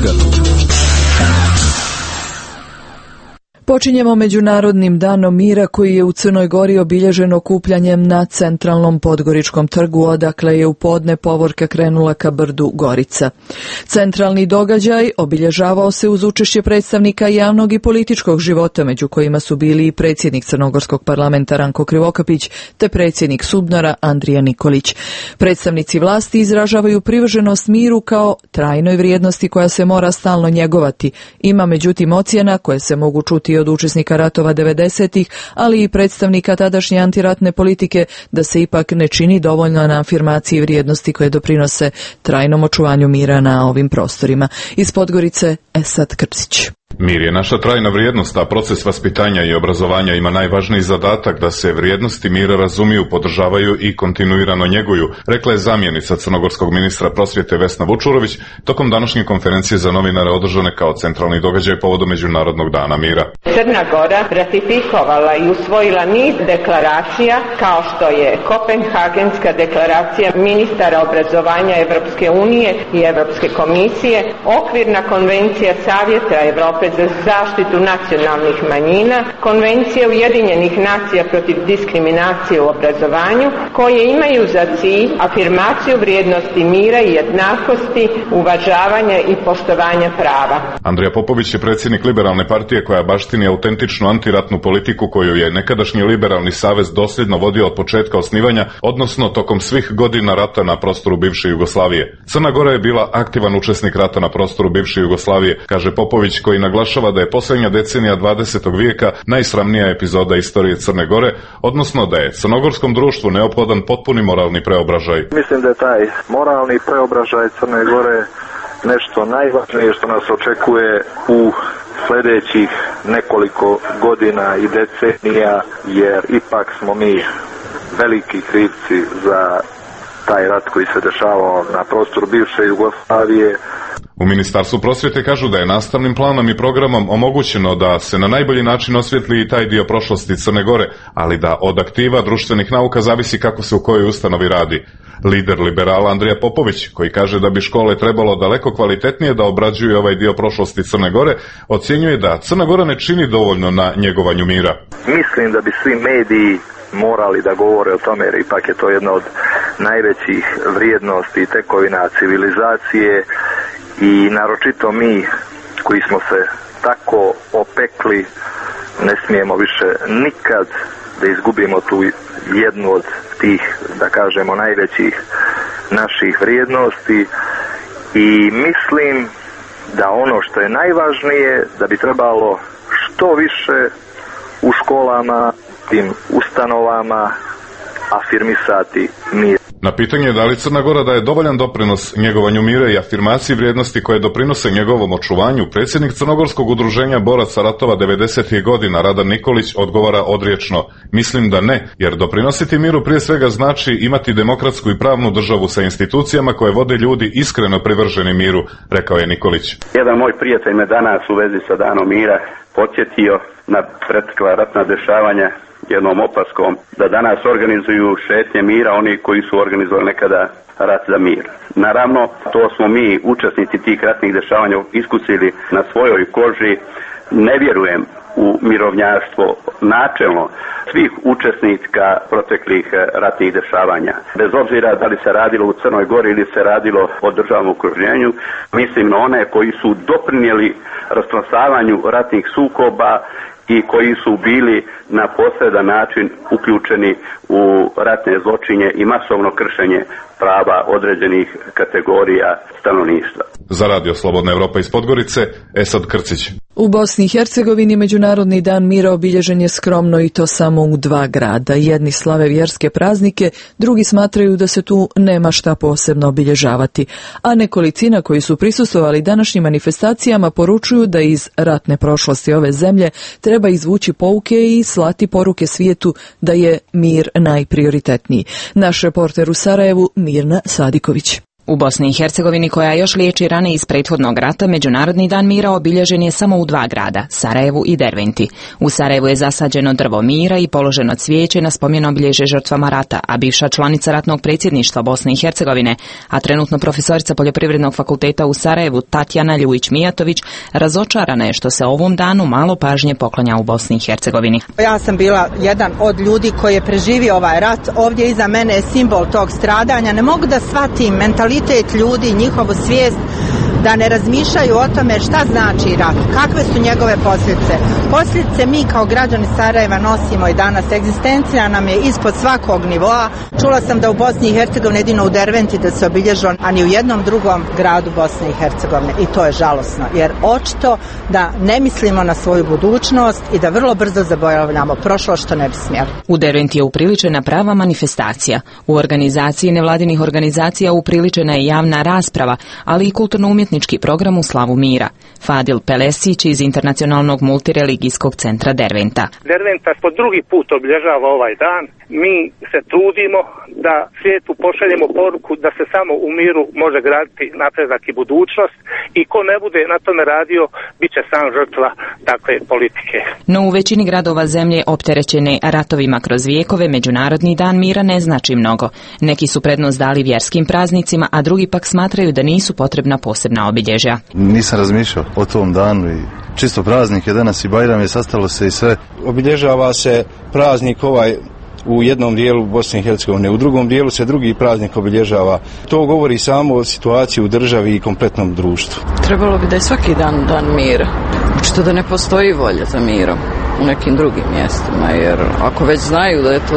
Počinjemo Međunarodnim danom mira koji je u Crnoj Gori obilježen okupljanjem na centralnom Podgoričkom trgu, odakle je u podne povorka krenula ka brdu Gorica. Centralni događaj obilježavao se uz učešće predstavnika javnog i političkog života, među kojima su bili i predsjednik Crnogorskog parlamenta Ranko Krivokapić te predsjednik Subnora Andrija Nikolić. Predstavnici vlasti izražavaju privrženost miru kao trajnoj vrijednosti koja se mora stalno njegovati. Ima međutim ocjena koje se mogu čuti od učesnika ratova 90-ih, ali i predstavnika tadašnje antiratne politike da se ipak ne čini dovoljno na afirmaciji vrijednosti koje doprinose trajnom očuvanju mira na ovim prostorima. Iz Podgorice, Esad Krcić. Mir je naša trajna vrijednost, a proces vaspitanja i obrazovanja ima najvažniji zadatak da se vrijednosti mira razumiju, podržavaju i kontinuirano njeguju, rekla je zamjenica crnogorskog ministra prosvjete Vesna Vučurović tokom današnje konferencije za novinare održane kao centralni događaj povodom Međunarodnog dana mira. Crna Gora ratifikovala i usvojila niz deklaracija kao što je Kopenhagenska deklaracija ministara obrazovanja Evropske unije i Evropske komisije, Okvirna konvencija Savjeta Evrope za zaštitu nacionalnih manjina, Konvencija Ujedinjenih nacija protiv diskriminacije u obrazovanju, koje imaju za cilj afirmaciju vrijednosti mira i jednakosti, uvažavanja i poštovanja prava. Andrija Popović je predsjednik Liberalne partije koja baštini autentičnu antiratnu politiku koju je nekadašnji Liberalni savez dosljedno vodio od početka osnivanja, odnosno tokom svih godina rata na prostoru bivše Jugoslavije. Crna Gora je bila aktivan učesnik rata na prostoru bivše Jugoslavije, kaže Popović, koji naglašava da je posljednja decenija 20. vijeka najsramnija epizoda istorije Crne Gore, odnosno da je crnogorskom društvu neophodan potpuni moralni preobražaj. Mislim da je taj moralni preobražaj Crne Gore nešto najvažnije što nas očekuje u sljedećih nekoliko godina i decenija, jer ipak smo mi veliki krivci za taj rat koji se dešavao na prostoru bivše Jugoslavije. U Ministarstvu prosvjete kažu da je nastavnim planom i programom omogućeno da se na najbolji način osvijetli i taj dio prošlosti Crne Gore, ali da od aktiva društvenih nauka zavisi kako se u kojoj ustanovi radi. Lider liberala Andrija Popović, koji kaže da bi škole trebalo daleko kvalitetnije da obrađuju ovaj dio prošlosti Crne Gore, ocjenjuje da Crna Gora ne čini dovoljno na njegovanju mira. Mislim da bi svi mediji morali da govore o tome, jer ipak je to jedna od najvećih vrijednosti i tekovina civilizacije i naročito mi koji smo se tako opekli ne smijemo više nikad da izgubimo tu jednu od tih, da kažemo, najvećih naših vrijednosti i mislim da ono što je najvažnije da bi trebalo što više u školama, tim ustanovama afirmisati mir. Na pitanje da li Crna Gora daje dovoljan doprinos njegovanju mira i afirmaciji vrijednosti koje doprinose njegovom očuvanju, predsjednik Crnogorskog udruženja boraca ratova 90. godina Radan Nikolić odgovara odriječno: mislim da ne, jer doprinositi miru prije svega znači imati demokratsku i pravnu državu sa institucijama koje vode ljudi iskreno privrženi miru, rekao je Nikolić. Jedan moj prijatelj me danas u vezi sa Danom mira podsjetio na pretekla ratna dešavanja jednom opaskom da danas organizuju šetnje mira oni koji su organizovali nekada rat za mir. Naravno, to smo mi, učesnici tih ratnih dešavanja, iskusili na svojoj koži. Ne vjerujem u mirovnjaštvo načelno svih učesnika proteklih ratnih dešavanja. Bez obzira da li se radilo u Crnoj Gori ili se radilo o državnom okruženju, mislim na one koji su doprinijeli rastrmsavanju ratnih sukoba i koji su bili na posredan način uključeni u ratne zločine i masovno kršenje prava određenih kategorija stanovništva. Za Radio Slobodna Evropa iz Podgorice, Esad Krcić. U Bosni i Hercegovini Međunarodni dan mira obilježen je skromno i to samo u 2 grada. Jedni slave vjerske praznike, drugi smatraju da se tu nema šta posebno obilježavati. A nekolicina koji su prisustvovali današnjim manifestacijama poručuju da iz ratne prošlosti ove zemlje treba izvući pouke i slati poruke svijetu da je mir najprioritetniji. Naš reporter u Sarajevu Mirna Sadiković. U Bosni i Hercegovini, koja još liječi rane iz prethodnog rata, Međunarodni dan mira obilježen je samo u 2 grada, Sarajevu i Derventi. U Sarajevu je zasađeno drvo mira i položeno cvijeće na spomen obilježje žrtvama rata, a bivša članica ratnog predsjedništva Bosne i Hercegovine, a trenutno profesorica Poljoprivrednog fakulteta u Sarajevu Tatjana Ljujić-Mijatović, razočarana je što se ovom danu malo pažnje poklanja u Bosni i Hercegovini. Ja sam bila jedan od ljudi koji je preživio ovaj rat. Ovdje iza mene je simbol tog stradanja. Ne mogu da shvatim mentalitet ljudi, njihovu svijest, da ne razmišljaju o tome šta znači rat, kakve su njegove posljedice. Posljedice mi kao građani Sarajeva nosimo i danas. Egzistencija nam je ispod svakog nivoa. Čula sam da u Bosni i Hercegovini jedino u Derventi da se obilježio, a ni u jednom drugom gradu Bosne i Hercegovine. I to je žalosno, jer očito da ne mislimo na svoju budućnost i da vrlo brzo zaboravljamo prošlo što ne bi smjeli. U Derventi je upriličena prava manifestacija. U organizaciji nevladinih organizacija upriličena je javna rasprava, ali i kulturno-umjetnički program u slavu mira. Fadil Pelesić iz Internacionalnog multireligijskog centra Derventa. Derventa po drugi put obilježava ovaj dan. Mi se trudimo da svijetu pošaljemo poruku da se samo u miru može graditi napredak i budućnost i ko ne bude na tome radio bit će sam žrtva takve politike. No u većini gradova zemlje opterećene ratovima kroz vijekove Međunarodni dan mira ne znači mnogo. Neki su prednost dali vjerskim praznicima, a drugi pak smatraju da nisu potrebna posebna obilježja. Nisam razmišljao o tom danu i čisto praznik je danas i Bajram je, sastalo se i sve. Obilježava se praznik ovaj u jednom dijelu Bosne i Hercegovine, u drugom dijelu se drugi praznik obilježava. To govori samo o situaciji u državi i kompletnom društvu. Trebalo bi da je svaki dan mira. Očito da ne postoji volja za mirom u nekim drugim mjestima, jer ako već znaju da je to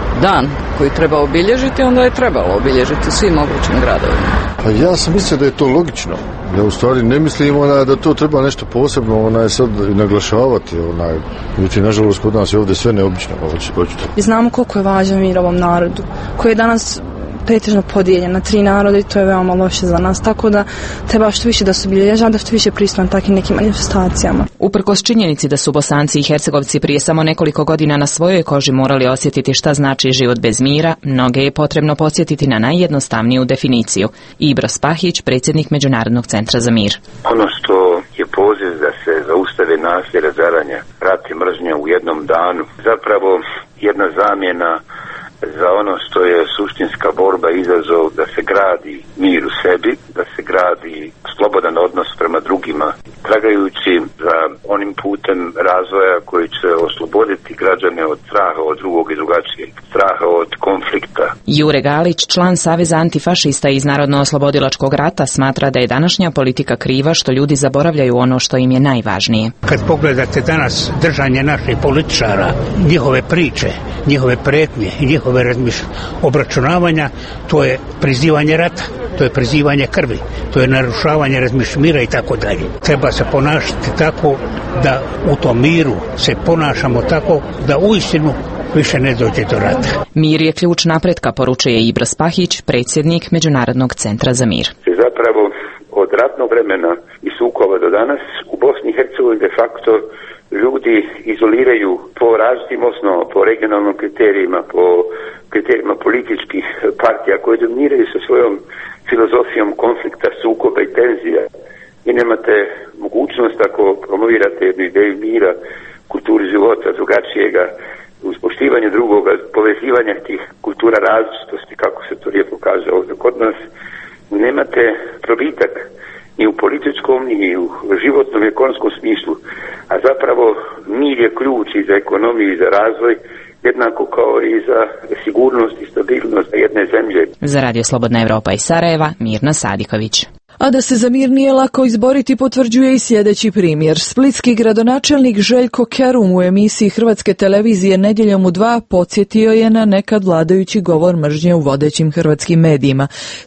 dan koji treba obilježiti, onda je trebalo obilježiti u svim mogućim gradovima. Pa ja sam mislio da je to logično. Ja u stvari ne mislim da to treba nešto posebno sad naglašavati. Međutim, nažalost, kod nas je ovdje sve neobično. Očito. I znamo koliko je važan mir ovom narodu, koji je danas pretežno podijeljen na 3 naroda i to je veoma loše za nas, tako da treba što više da se obilježava, da što više prisutan takvim nekim manifestacijama. Uprkos činjenici da su Bosanci i Hercegovci prije samo nekoliko godina na svojoj koži morali osjetiti šta znači život bez mira, mnoge je potrebno podsjetiti na najjednostavniju definiciju. Ibro Spahić, predsjednik Međunarodnog centra za mir. Ono što je poziv da se zaustave nasilje, razaranja, rat i mržnja u jednom danu, zapravo jedna zamjena za ono što je suštinska borba i izazov da se gradi mir u sebi, da se gradi slobodan odnos prema drugima, tragajući za onim putem razvoja koji će osloboditi građane od straha od drugog i drugačijeg, straha od konflikta. Jure Galić, član Saveza antifašista iz Narodno-oslobodilačkog rata, smatra da je današnja politika kriva što ljudi zaboravljaju ono što im je najvažnije. Kad pogledate danas držanje naših političara, njihove priče, njihove pretnje i njihove obračunavanja, to je prizivanje rata, to je prizivanje krvi, to je narušavanje mira i tako dalje. Treba se ponašati tako da u tom miru se ponašamo tako da uistinu više ne dođe do rata. Mir je ključ napretka, poručuje Ibro Spahić, predsjednik Međunarodnog centra za mir. Zapravo od ratnog vremena i sukoba do danas u Bosni i Hercegovini de facto ljudi izoliraju po različitim osnovama, po regionalnim kriterijima, po kriterijima političkih partija koje dominiraju sa svojom filozofijom konflikta, sukoba i tenzija. I nemate mogućnost ako promovirate jednu ideju mira, kulturi života, drugačijega, uz poštivanje drugoga, povezivanja tih kultura različitosti, kako se to lijepo kaže ovdje kod nas, nemate probitak ni u političkom, ni u životnom i ekonomskom smislu, a zapravo mir je ključ i za ekonomiju i za razvoj, jednako kao i za sigurnost i stabilnost jedne zemlje. Za Radio Slobodna Evropa iz Sarajeva, Mirna Sadiković. A da se za mir nije lako izboriti potvrđuje i sljedeći primjer. Splitski gradonačelnik Željko Kerum u emisiji Hrvatske televizije Nedjeljom u 2 podsjetio je na nekad vladajući govor mržnje u vodećim hrvatskim medijima.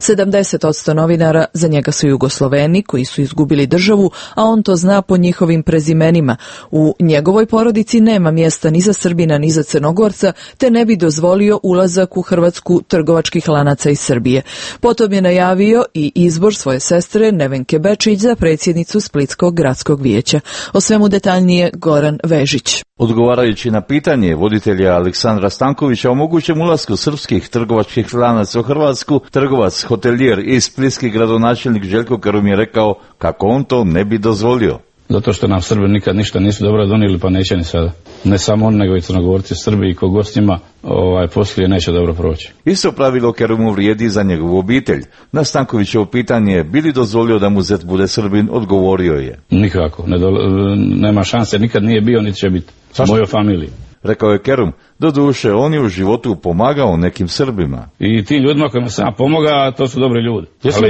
70% novinara za njega su Jugosloveni koji su izgubili državu, a on to zna po njihovim prezimenima. U njegovoj porodici nema mjesta ni za Srbina ni za Crnogorca, te ne bi dozvolio ulazak u Hrvatsku trgovačkih lanaca iz Srbije. Potom je najavio i izbor svoje sestre Nevenke Bečić za predsjednicu Splitskog gradskog vijeća. O svemu detaljnije Goran Vežić. Odgovarajući na pitanje voditelja Aleksandra Stankovića o mogućem ulasku srpskih trgovačkih lanaca u Hrvatsku, trgovac, hotelijer i splitski gradonačelnik Željko Kerum je rekao kako on to ne bi dozvolio. Zato što nam Srbi nikad ništa nisu dobro donijeli, pa neće ni sada. Ne samo on, nego i Crnogorci, Srbi i kogo s njima poslije neće dobro proći. Isto pravilo Kerumu vrijedi za njegovu obitelj. Na Stankovićevo pitanje bi li dozvolio da mu zet bude Srbin, odgovorio je. Nikako, nema šanse, nikad nije bio, niti će biti. Mojoj familiji. Rekao je Kerum, doduše on je u životu pomagao nekim Srbima. I tim ljudima kojima sam pomogao, to su dobri ljudi.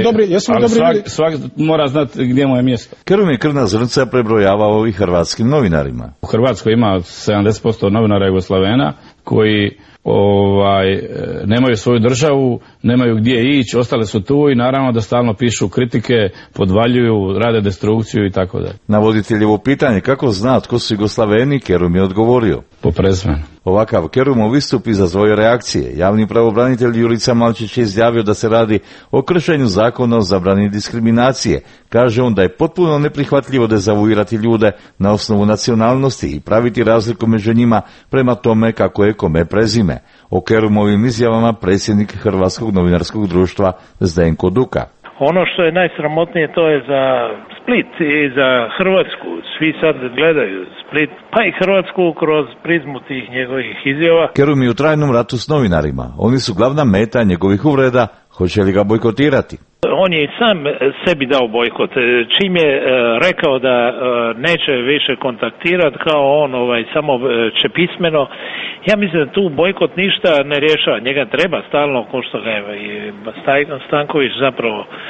Ali svak mora znati gdje mu je mjesto. Kerum je krvna zrnca prebrojavao i hrvatskim novinarima. U Hrvatskoj ima 70% novinara Jugoslavena koji nemaju svoju državu, nemaju gdje ići, ostale su tu i naravno da stalno pišu kritike, podvaljuju, rade destrukciju i tako dalje. Na voditeljevo pitanje kako zna tko su Jugoslaveni, Kerum je odgovorio. Po prezimenu. Ovakav Kerumov istup izazvao reakcije. Javni pravobranitelj Jurica Malčić je izjavio da se radi o kršenju zakona o zabrani diskriminacije. Kaže on da je potpuno neprihvatljivo dezavuirati ljude na osnovu nacionalnosti i praviti razliku među njima prema tome kako je kome prezime. O Kerumovim izjavama predsjednik Hrvatskog novinarskog društva Zdenko Duka. Ono što je najsramotnije to je za Split i za Hrvatsku. Svi sad gledaju Split, pa i Hrvatsku kroz prizmu tih njegovih izjava. Kerum je u trajnom ratu s novinarima. Oni su glavna meta njegovih uvreda. Hoće li ga bojkotirati? On je i sam sebi dao bojkot. Čim je rekao da neće više kontaktirati, kao on samo će pismeno, ja mislim da tu bojkot ništa ne rješava. Njega treba stalno, ko što ga je i Stanković zapravo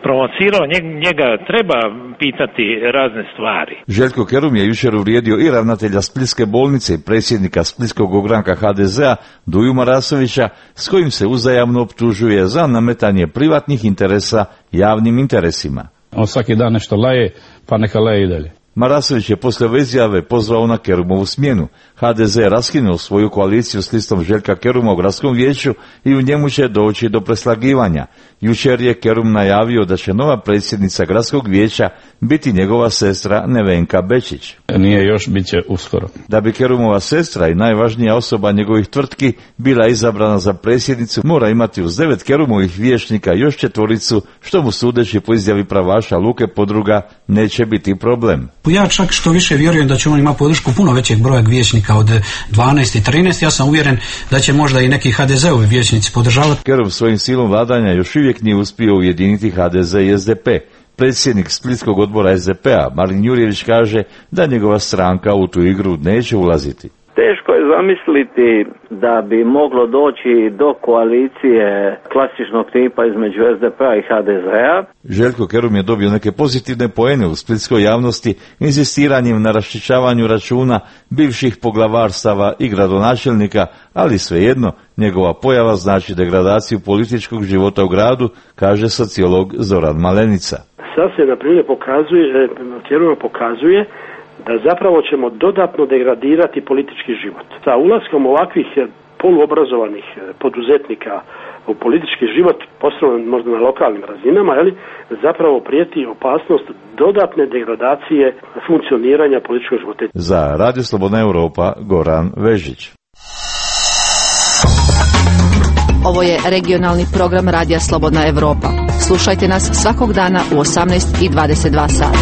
provocirao, njega treba pitati razne stvari. Željko Kerum je jučer uvrijedio i ravnatelja Splitske bolnice i predsjednika Splitskog ogranka HDZ-a Duju Marasovića, s kojim se uzajamno optužuje za nametanje privatnih interesa javnim interesima. On svaki dan nešto laje, pa neka laje i dalje. Marasović je poslije ove izjave pozvao na Kerumovu smjenu. HDZ je raskinuo svoju koaliciju s listom Željka Keruma u gradskom vijeću i u njemu će doći do preslagivanja. Jučer je Kerum najavio da će nova predsjednica gradskog vijeća biti njegova sestra Nevenka Bečić. Nije još, bit će uskoro. Da bi Kerumova sestra i najvažnija osoba njegovih tvrtki bila izabrana za predsjednicu, mora imati uz 9 Kerumovih vijećnika još 4, što mu sudeći po izjavi pravaša Luke Podruga neće biti problem. Ja čak što više vjerujem da će on imati podršku puno većeg broja vijećnika od 12 i 13. Ja sam uvjeren da će možda i neki HDZ-ovi vijećnici podržavati. Kerum svojim silom vladanja još uvijek nije uspio ujediniti HDZ i SDP. Predsjednik Splitskog odbora SDP-a Marin Jurjević kaže da njegova stranka u tu igru neće ulaziti. Teško je zamisliti da bi moglo doći do koalicije klasičnog tipa između SDP-a i HDZ-a. Željko Kerum je dobio neke pozitivne poene u splitskoj javnosti inzistiranjem na raščišćavanju računa bivših poglavarstava i gradonačelnika, ali svejedno njegova pojava znači degradaciju političkog života u gradu, kaže sociolog Zoran Malenica. Sad se na primjer pokazuje da zapravo ćemo dodatno degradirati politički život. Sa ulaskom ovakvih poluobrazovanih poduzetnika u politički život, posebno možda na lokalnim razinama, zapravo prijeti opasnost dodatne degradacije funkcioniranja političkog života. Za Radio Slobodna Europa, Goran Vežić. Ovo je regionalni program Radija Slobodna Europa. Slušajte nas svakog dana u 18:22 sata.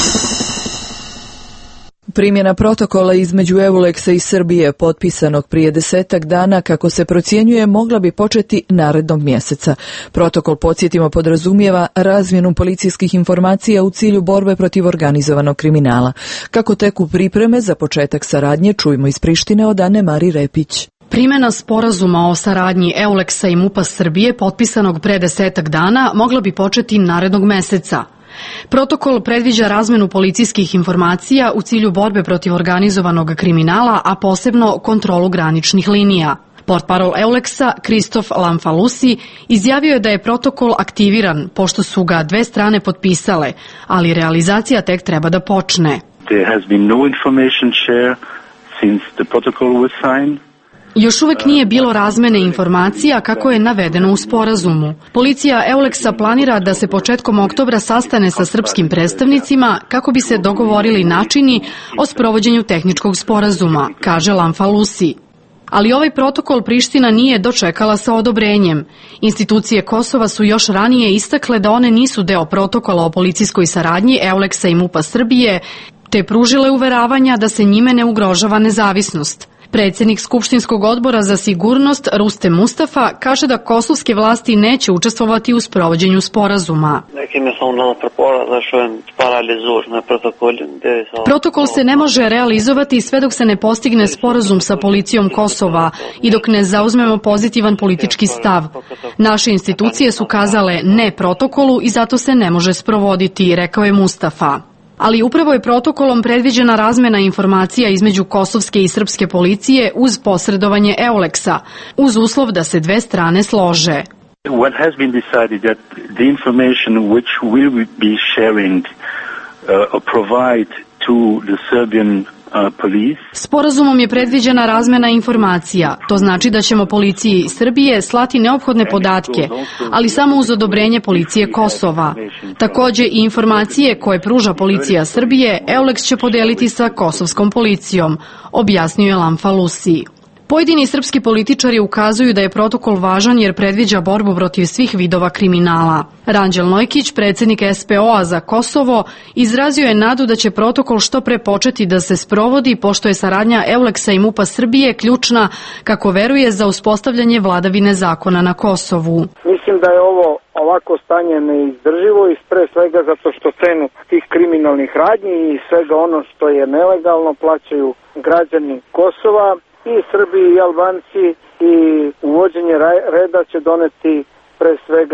Primjena protokola između EULEX-a i Srbije potpisanog prije 10 dana, kako se procjenjuje, mogla bi početi narednog mjeseca. Protokol, podsjetimo, podrazumijeva razmjenu policijskih informacija u cilju borbe protiv organizovanog kriminala. Kako teku pripreme za početak saradnje, čujmo iz Prištine od Ane Mari Repić. Primjena sporazuma o saradnji EULEX-a i MUP-a Srbije potpisanog pre 10 dana mogla bi početi narednog meseca. Protokol predviđa razmenu policijskih informacija u cilju borbe protiv organizovanog kriminala, a posebno kontrolu graničnih linija. Portparol EULEX-a Kristof Lamfalusi izjavio je da je protokol aktiviran, pošto su ga dve strane potpisale, ali realizacija tek treba da počne. There has been no information share since the protocol was signed. Još uvek nije bilo razmene informacija kako je navedeno u sporazumu. Policija EULEX-a planira da se početkom oktobra sastane sa srpskim predstavnicima kako bi se dogovorili načini o sprovođenju tehničkog sporazuma, kaže Lamfalusi. Ali ovaj protokol Priština nije dočekala sa odobrenjem. Institucije Kosova su još ranije istakle da one nisu deo protokola o policijskoj saradnji EULEX-a i MUP-a Srbije, te pružile uveravanja da se njime ne ugrožava nezavisnost. Predsjednik Skupštinskog odbora za sigurnost Rustem Mustafa kaže da kosovske vlasti neće učestvovati u sprovođenju sporazuma. Protokol se ne može realizovati sve dok se ne postigne sporazum sa policijom Kosova i dok ne zauzmemo pozitivan politički stav. Naše institucije su kazale ne protokolu i zato se ne može sprovoditi, rekao je Mustafa. Ali upravo je protokolom predviđena razmena informacija između kosovske i srpske policije uz posredovanje EULEX-a, uz uslov da se dve strane slože. What has been decided that the information which will be sharing or provide to the Serbian police. Sporazumom je predviđena razmena informacija. To znači da ćemo policiji Srbije slati neophodne podatke, ali samo uz odobrenje policije Kosova. Također i informacije koje pruža policija Srbije EULEX će podeliti sa kosovskom policijom, objasnio je Lamfalusi. Pojedini srpski političari ukazuju da je protokol važan jer predviđa borbu protiv svih vidova kriminala. Ranđel Nojkić, predsjednik SPO-a za Kosovo, izrazio je nadu da će protokol što pre početi da se sprovodi, pošto je saradnja EULEX-a i MUP-a Srbije ključna, kako veruje, za uspostavljanje vladavine zakona na Kosovu. Mislim da je ovo ovako stanje neizdrživo i pre svega zato što cenu tih kriminalnih radnji i svega ono što je nelegalno plaćaju građani Kosova. I Srbi i Albanci, i uvođenje reda će doneti pre svega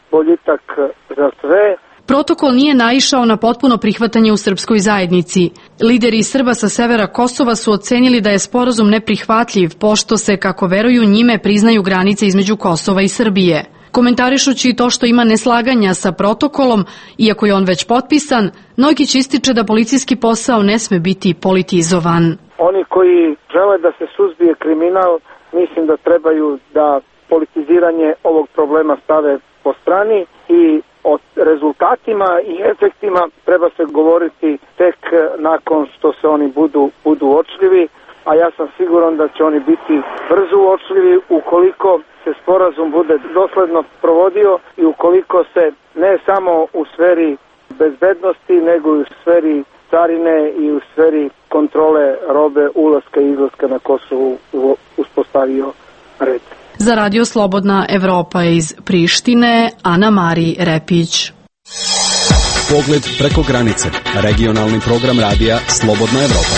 boljitak za sve. Protokol nije naišao na potpuno prihvatanje u srpskoj zajednici. Lideri Srba sa severa Kosova su ocenili da je sporazum neprihvatljiv, pošto se, kako veruju, njime priznaju granice između Kosova i Srbije. Komentarišući to što ima neslaganja sa protokolom, iako je on već potpisan, Nojkić ističe da policijski posao ne sme biti politizovan. Oni koji žele da se suzbije kriminal, mislim da trebaju da politiziranje ovog problema stave po strani i o rezultatima i efektima treba se govoriti tek nakon što se oni budu uočljivi, a ja sam siguran da će oni biti brzo uočljivi ukoliko se sporazum bude dosledno provodio i ukoliko se ne samo u sferi bezbednosti, nego i u sferi carine i u sferi kontrole robe, ulaska i izlaska na Kosovu uspostavio red. Za Radio Slobodna Evropa iz Prištine, Ana Mari Repić. Pogled preko granice. Regionalni program radija Slobodna Evropa.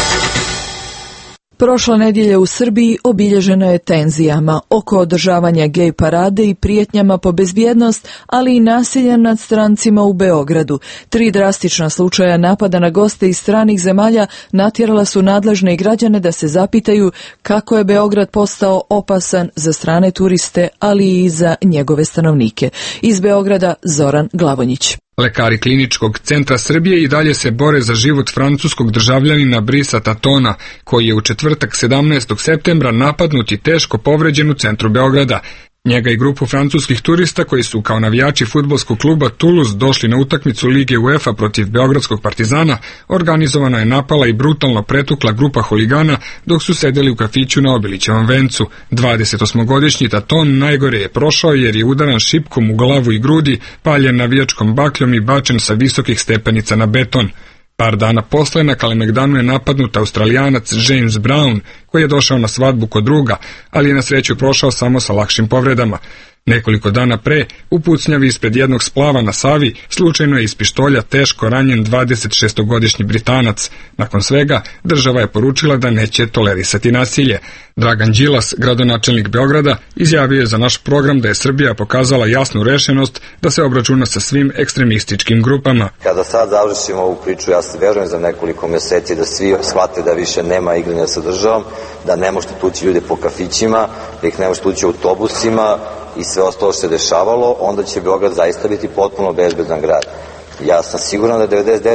Prošla nedjelja u Srbiji obilježena je tenzijama oko održavanja gej parade i prijetnjama po bezbjednost, ali i nasilja nad strancima u Beogradu. 3 drastična slučaja napada na goste iz stranih zemalja natjerala su nadležne i građane da se zapitaju kako je Beograd postao opasan za strane turiste, ali i za njegove stanovnike. Iz Beograda Zoran Glavonjić. Lekari Kliničkog centra Srbije i dalje se bore za život francuskog državljanina Brisa Tatona, koji je u četvrtak 17. septembra napadnut i teško povređen u centru Beograda. Njega i grupu francuskih turista koji su kao navijači fudbalskog kluba Toulouse došli na utakmicu Lige UEFA protiv Beogradskog Partizana, organizovano je napala i brutalno pretukla grupa huligana dok su sedeli u kafiću na Obilićevom vencu. 28-godišnji Taton najgore je prošao jer je udaran šipkom u glavu i grudi, paljen navijačkom bakljom i bačen sa visokih stepenica na beton. Par dana posle na Kalemegdanu je napadnut Australijanac James Brown, koji je došao na svadbu kod druga, ali je na sreću prošao samo sa lakšim povredama. Nekoliko dana pre, u pucnjavi ispred jednog splava na Savi, slučajno je iz pištolja teško ranjen 26-godišnji Britanac. Nakon svega, država je poručila da neće tolerisati nasilje. Dragan Đilas, gradonačelnik Beograda, izjavio je za naš program da je Srbija pokazala jasnu rešenost da se obračuna sa svim ekstremističkim grupama. Kada sad završimo ovu priču, ja se verujem za nekoliko mjeseci da svi shvate da više nema igranja sa državom, da ne možete tući ljude po kafićima, da ih ne možete tući autobusima i sve ostalo što se dešavalo, onda će Beograd zaista biti potpuno bezbedan grad. Ja sam siguran da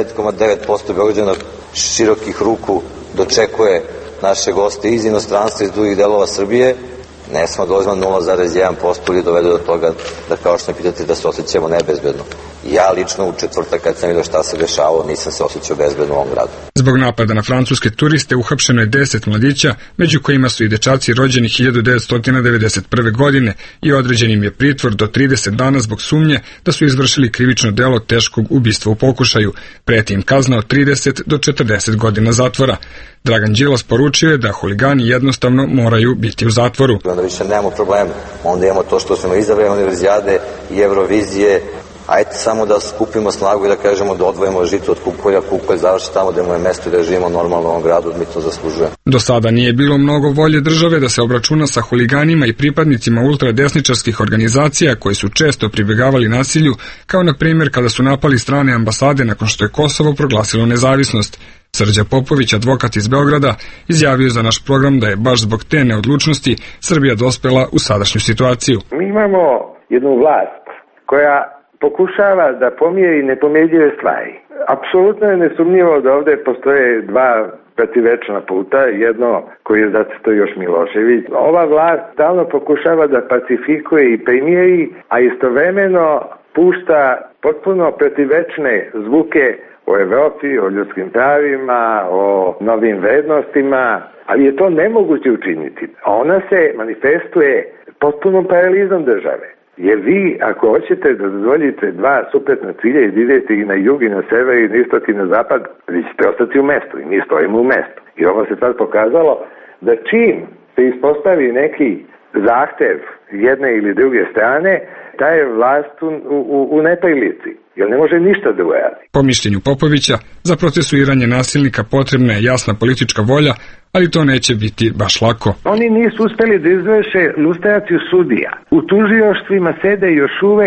99,9% Beograđana širokih ruku dočekuje naše goste iz inostranstva, iz drugih delova Srbije. Ne smo dovoljno 0,1% ili dovedu do toga da, kao što me pitate, da se osjećamo nebezbedno. Ja lično u četvrtak kad sam vidio šta se dešavalo, nisam se osjećao bezbedno u ovom gradu. Zbog napada na francuske turiste uhapšeno je 10 mladića, među kojima su i dečaci rođeni 1991. godine i određen im je pritvor do 30 dana zbog sumnje da su izvršili krivično delo teškog ubistva u pokušaju. Preti im kazna od 30 do 40 godina zatvora. Dragan Đilas poručio je da huligani jednostavno moraju biti u zatvoru. Onda više nemamo problema. Onda imamo to što smo izabrali univerzijade i Eurovizije. Ajde samo da skupimo snagu i da kažemo da odvojimo žito od kukolja, kukolj završi tamo gde mu je mesto da živimo normalno u ovom gradu, mi to zaslužujemo. Do sada nije bilo mnogo volje države da se obračuna sa huliganima i pripadnicima ultradesničarskih organizacija koji su često pribjegavali nasilju, kao na primjer kada su napali strane ambasade nakon što je Kosovo proglasilo nezavisnost. Srđa Popović, advokat iz Beograda, izjavio za naš program da je baš zbog te neodlučnosti Srbija dospela u sadašnju situaciju. Mi imamo jednu vlast koja pokušava da pomijeri nepomjerljive stvari. Apsolutno je nesumnjivo da ovdje postoje dva protivečna puta, jedno koji je zacrtao još Milošević. Ova vlast stalno pokušava da pacifikuje i primijeri, a istovremeno pušta potpuno protivečne zvuke o Evropi, o ljudskim pravima, o novim vrednostima, ali je to nemoguće učiniti. Ona se manifestuje potpunom paralizom države. Jer vi, ako hoćete da dozvolite dva suprotna cilja i idete i na jug i na sever i na istok i na zapad, vi ćete ostati u mestu i mi stojimo u mestu. I ovo se sad pokazalo da čim se ispostavi neki zahtev jedne ili druge strane, ta je vlast u neprilici, jer ne može ništa da uradi. Po mišljenju Popovića, za procesuiranje nasilnika potrebna je jasna politička volja, ali to neće biti baš lako. Oni nisu uspeli da izvrše lustraciju sudija. U tužilaštvima sede još uvek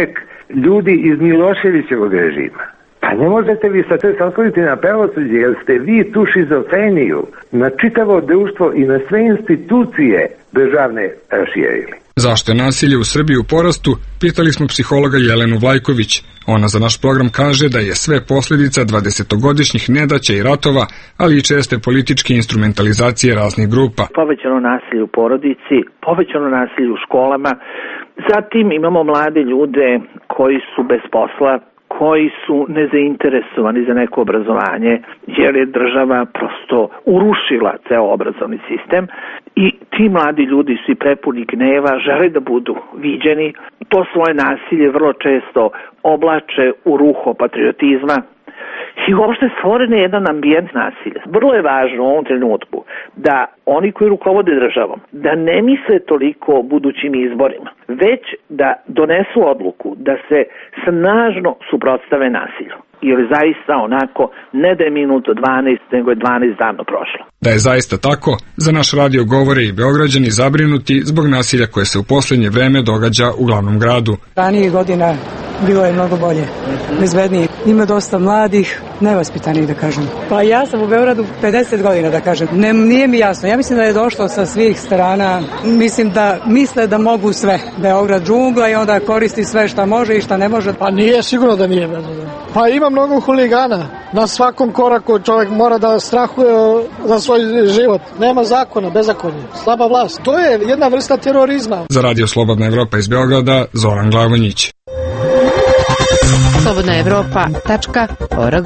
ljudi iz Miloševićevog režima. Pa ne možete vi sad se osvrnuti na pravosuđe, jer ste vi tu šizofreniju na čitavo društvo i na sve institucije državne raširili. Zašto je nasilje u Srbiji u porastu, pitali smo psihologa Jelenu Vlajković. Ona za naš program kaže da je sve posljedica 20-godišnjih nedaća i ratova, ali i česte političke instrumentalizacije raznih grupa. Povećano nasilje u porodici, povećano nasilje u školama, zatim imamo mlade ljude koji su bez posla, koji su nezainteresovani za neko obrazovanje, jer je država prosto urušila ceo obrazovni sistem i ti mladi ljudi su i prepuni gneva, žele da budu viđeni, to svoje nasilje vrlo često oblače u ruho patriotizma i uopšte stvoren je jedan ambijent nasilja. Vrlo je važno u ovom trenutku da oni koji rukovode državom, da ne misle toliko o budućim izborima, već da donesu odluku da se snažno suprotstave nasilju. Jer zaista onako, ne da je minuto 12, nego je 12 davno prošlo. Da je zaista tako, za naš radio govore i Beograđani zabrinuti zbog nasilja koje se u posljednje vreme događa u glavnom gradu. Ranijih godina bilo je mnogo bolje, bezbednije. Ima dosta mladih, nevaspitanih da kažem. Pa ja sam u Beogradu 50 godina da kažem. Nije mi jasno, ja mislim da je došlo sa svih strana, mislim da misle da mogu sve. Beograd džungla i onda koristi sve šta može i šta ne može. Pa nije sigurno da nije. Pa ima mnogo huligana. Na svakom koraku čovjek mora da strahuje za svoj život. Nema zakona, bezakonje, slaba vlast. To je jedna vrsta terorizma. Za Radio Slobodna Evropa iz Beograda, Zoran Glavonjić. slobodnaevropa.org.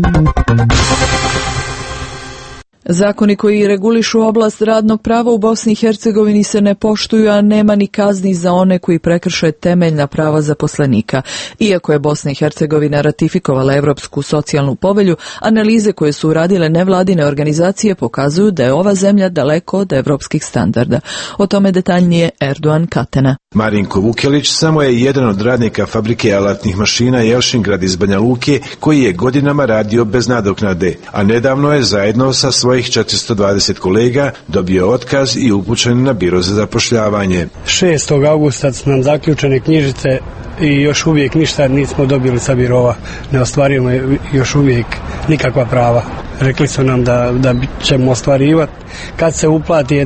Zakoni koji regulišu oblast radnog prava u Bosni i Hercegovini se ne poštuju, a nema ni kazni za one koji prekrše temeljna prava zaposlenika. Iako je Bosna i Hercegovina ratifikovala Evropsku socijalnu povelju, analize koje su uradile nevladine organizacije pokazuju da je ova zemlja daleko od evropskih standarda. O tome detaljnije Erdogan Katena. Marinko Vukelić samo je jedan od radnika fabrike alatnih mašina Jelšingrad iz Banja Luke, koji je godinama radio bez nadoknade, a nedavno je zajedno sa svojih 420 kolega dobio otkaz i upućen na biro za zapošljavanje. 6. augusta su nam zaključene knjižice i još uvijek ništa nismo dobili sa birova. Ne ostvarujemo još uvijek nikakva prava. Rekli su nam da ćemo ostvarivati. Kad se uplati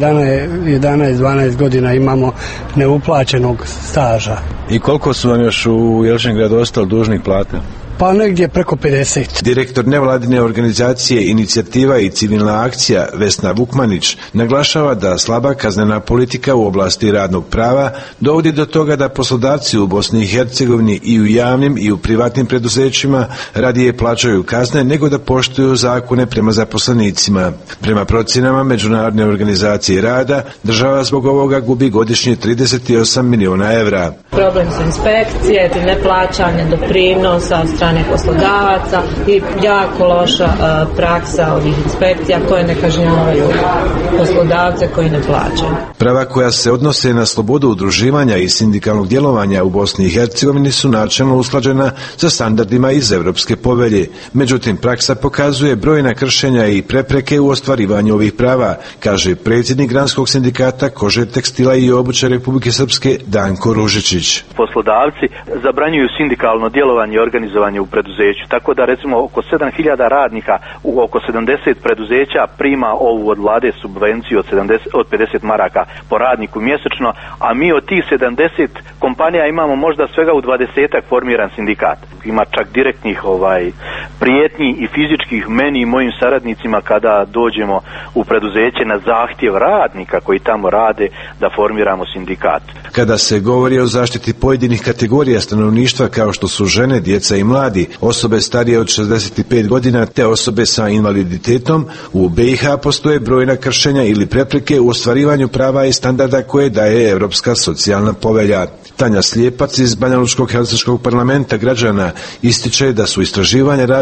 11-12 godina imamo neuplaćenog staža. I koliko su vam još u Jelšingradu ostali dužnih plata? Pa negdje preko 50. Direktor nevladine organizacije Inicijativa i civilna akcija Vesna Vukmanić naglašava da slaba kaznena politika u oblasti radnog prava dovodi do toga da poslodavci u Bosni i Hercegovini i u javnim i u privatnim preduzećima radije plaćaju kazne nego da poštuju zakone prema zaposlenicima. Prema procjenama Međunarodne organizacije rada, država zbog ovoga gubi godišnje 38 miliona evra. Problem su inspekcije, neplaćanje doprinosa od strane poslodavaca i jako loša praksa ovih inspekcija koje ne kažnjavaju poslodavce koji ne plaćaju. Prava koja se odnose na slobodu udruživanja i sindikalnog djelovanja u Bosni i Hercegovini su načelno usklađena sa standardima iz Evropske povelje. Međutim, praksa pokazuje brojna kršenja i prepreke u ostvarivanju ovih prava, kaže predsjednik Granskog sindikata kože, tekstila i obuće Republike Srpske Danko Ružičić. Poslodavci zabranjuju sindikalno djelovanje i organizovanje u preduzeću, tako da recimo oko 7000 radnika u oko 70 preduzeća prima ovu od vlade subvenciju od 50 maraka po radniku mjesečno, a mi od tih 70 kompanija imamo možda svega u 20-ak formiran sindikat. Ima čak direktnih prijetnji i fizičkih meni i mojim saradnicima kada dođemo u preduzeće na zahtjev radnika koji tamo rade da formiramo sindikat. Kada se govori o zaštiti pojedinih kategorija stanovništva kao što su žene, djeca i mladi, osobe starije od 65 godina te osobe sa invaliditetom, u BiH postoje brojna kršenja ili prepreke u ostvarivanju prava i standarda koje daje Europska socijalna povelja. Tanja Slijepac iz Banjalučkog Helsinškog parlamenta građana ističe da su istraživanja rađena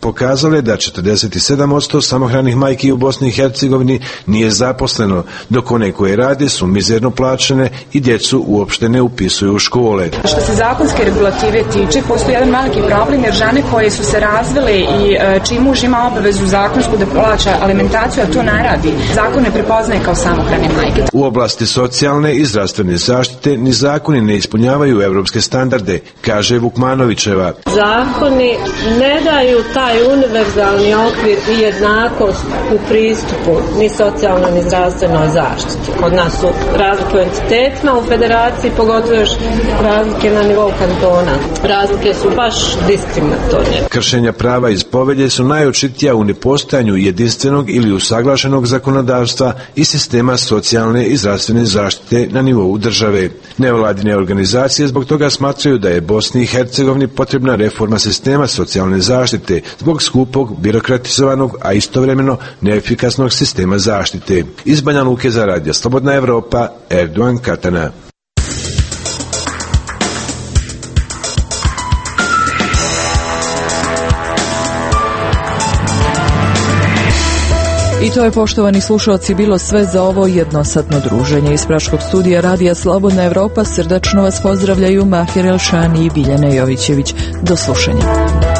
pokazale da 47% samohranih majki u Bosni i Hercegovini nije zaposleno, dok one koje rade su mizerno plaćene i djecu uopšte ne upisuju u škole. Što se zakonske regulative tiče, postoji jedan veliki problem jer žene koje su se razvile i čiji muž ima obavezu zakonsku da plaća alimentaciju, a to ne radi, zakon ne prepoznaje kao samohrane majke. U oblasti socijalne i zdravstvene zaštite ni zakoni ne ispunjavaju evropske standarde, kaže Vukmanovićeva. Zakoni ne daju taj univerzalni okvir i jednakost u pristupu ni socijalnoj ni zdravstvenoj zaštiti. Kod nas su razlike u entitetima, u federaciji pogotovo još razlike na nivou kantona. Razlike su baš diskriminatorne. Kršenja prava iz povelje su najočitija u nepostojanju jedinstvenog ili usaglašenog zakonodavstva i sistema socijalne i zdravstvene zaštite na nivou države. Nevladine organizacije zbog toga smatraju da je Bosni i Hercegovini potrebna reforma sistema socijalne zaštite zbog skupog, birokratizovanog, a istovremeno neefikasnog sistema zaštite. Iz Banja Luke za Radio Slobodna Evropa, Erdogan Katana. I to je, poštovani slušalci, bilo sve za ovo jednosatno druženje. Iz Praškog studija Radija Slobodna Evropa srdačno vas pozdravljaju Mahir Elšani i Biljana Jovićević. Do slušanja.